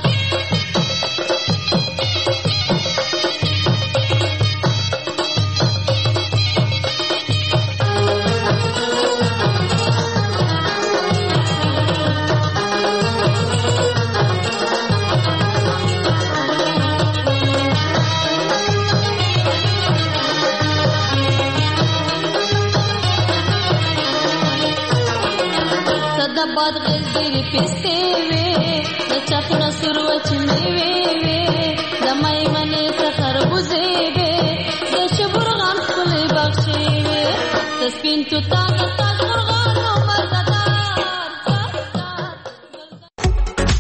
S9: باد غزل پسته وي د چخنا سرو چمې وي د مې منې سفر بوزي وي د شبرغان خپل بخشي وي د سپین توتا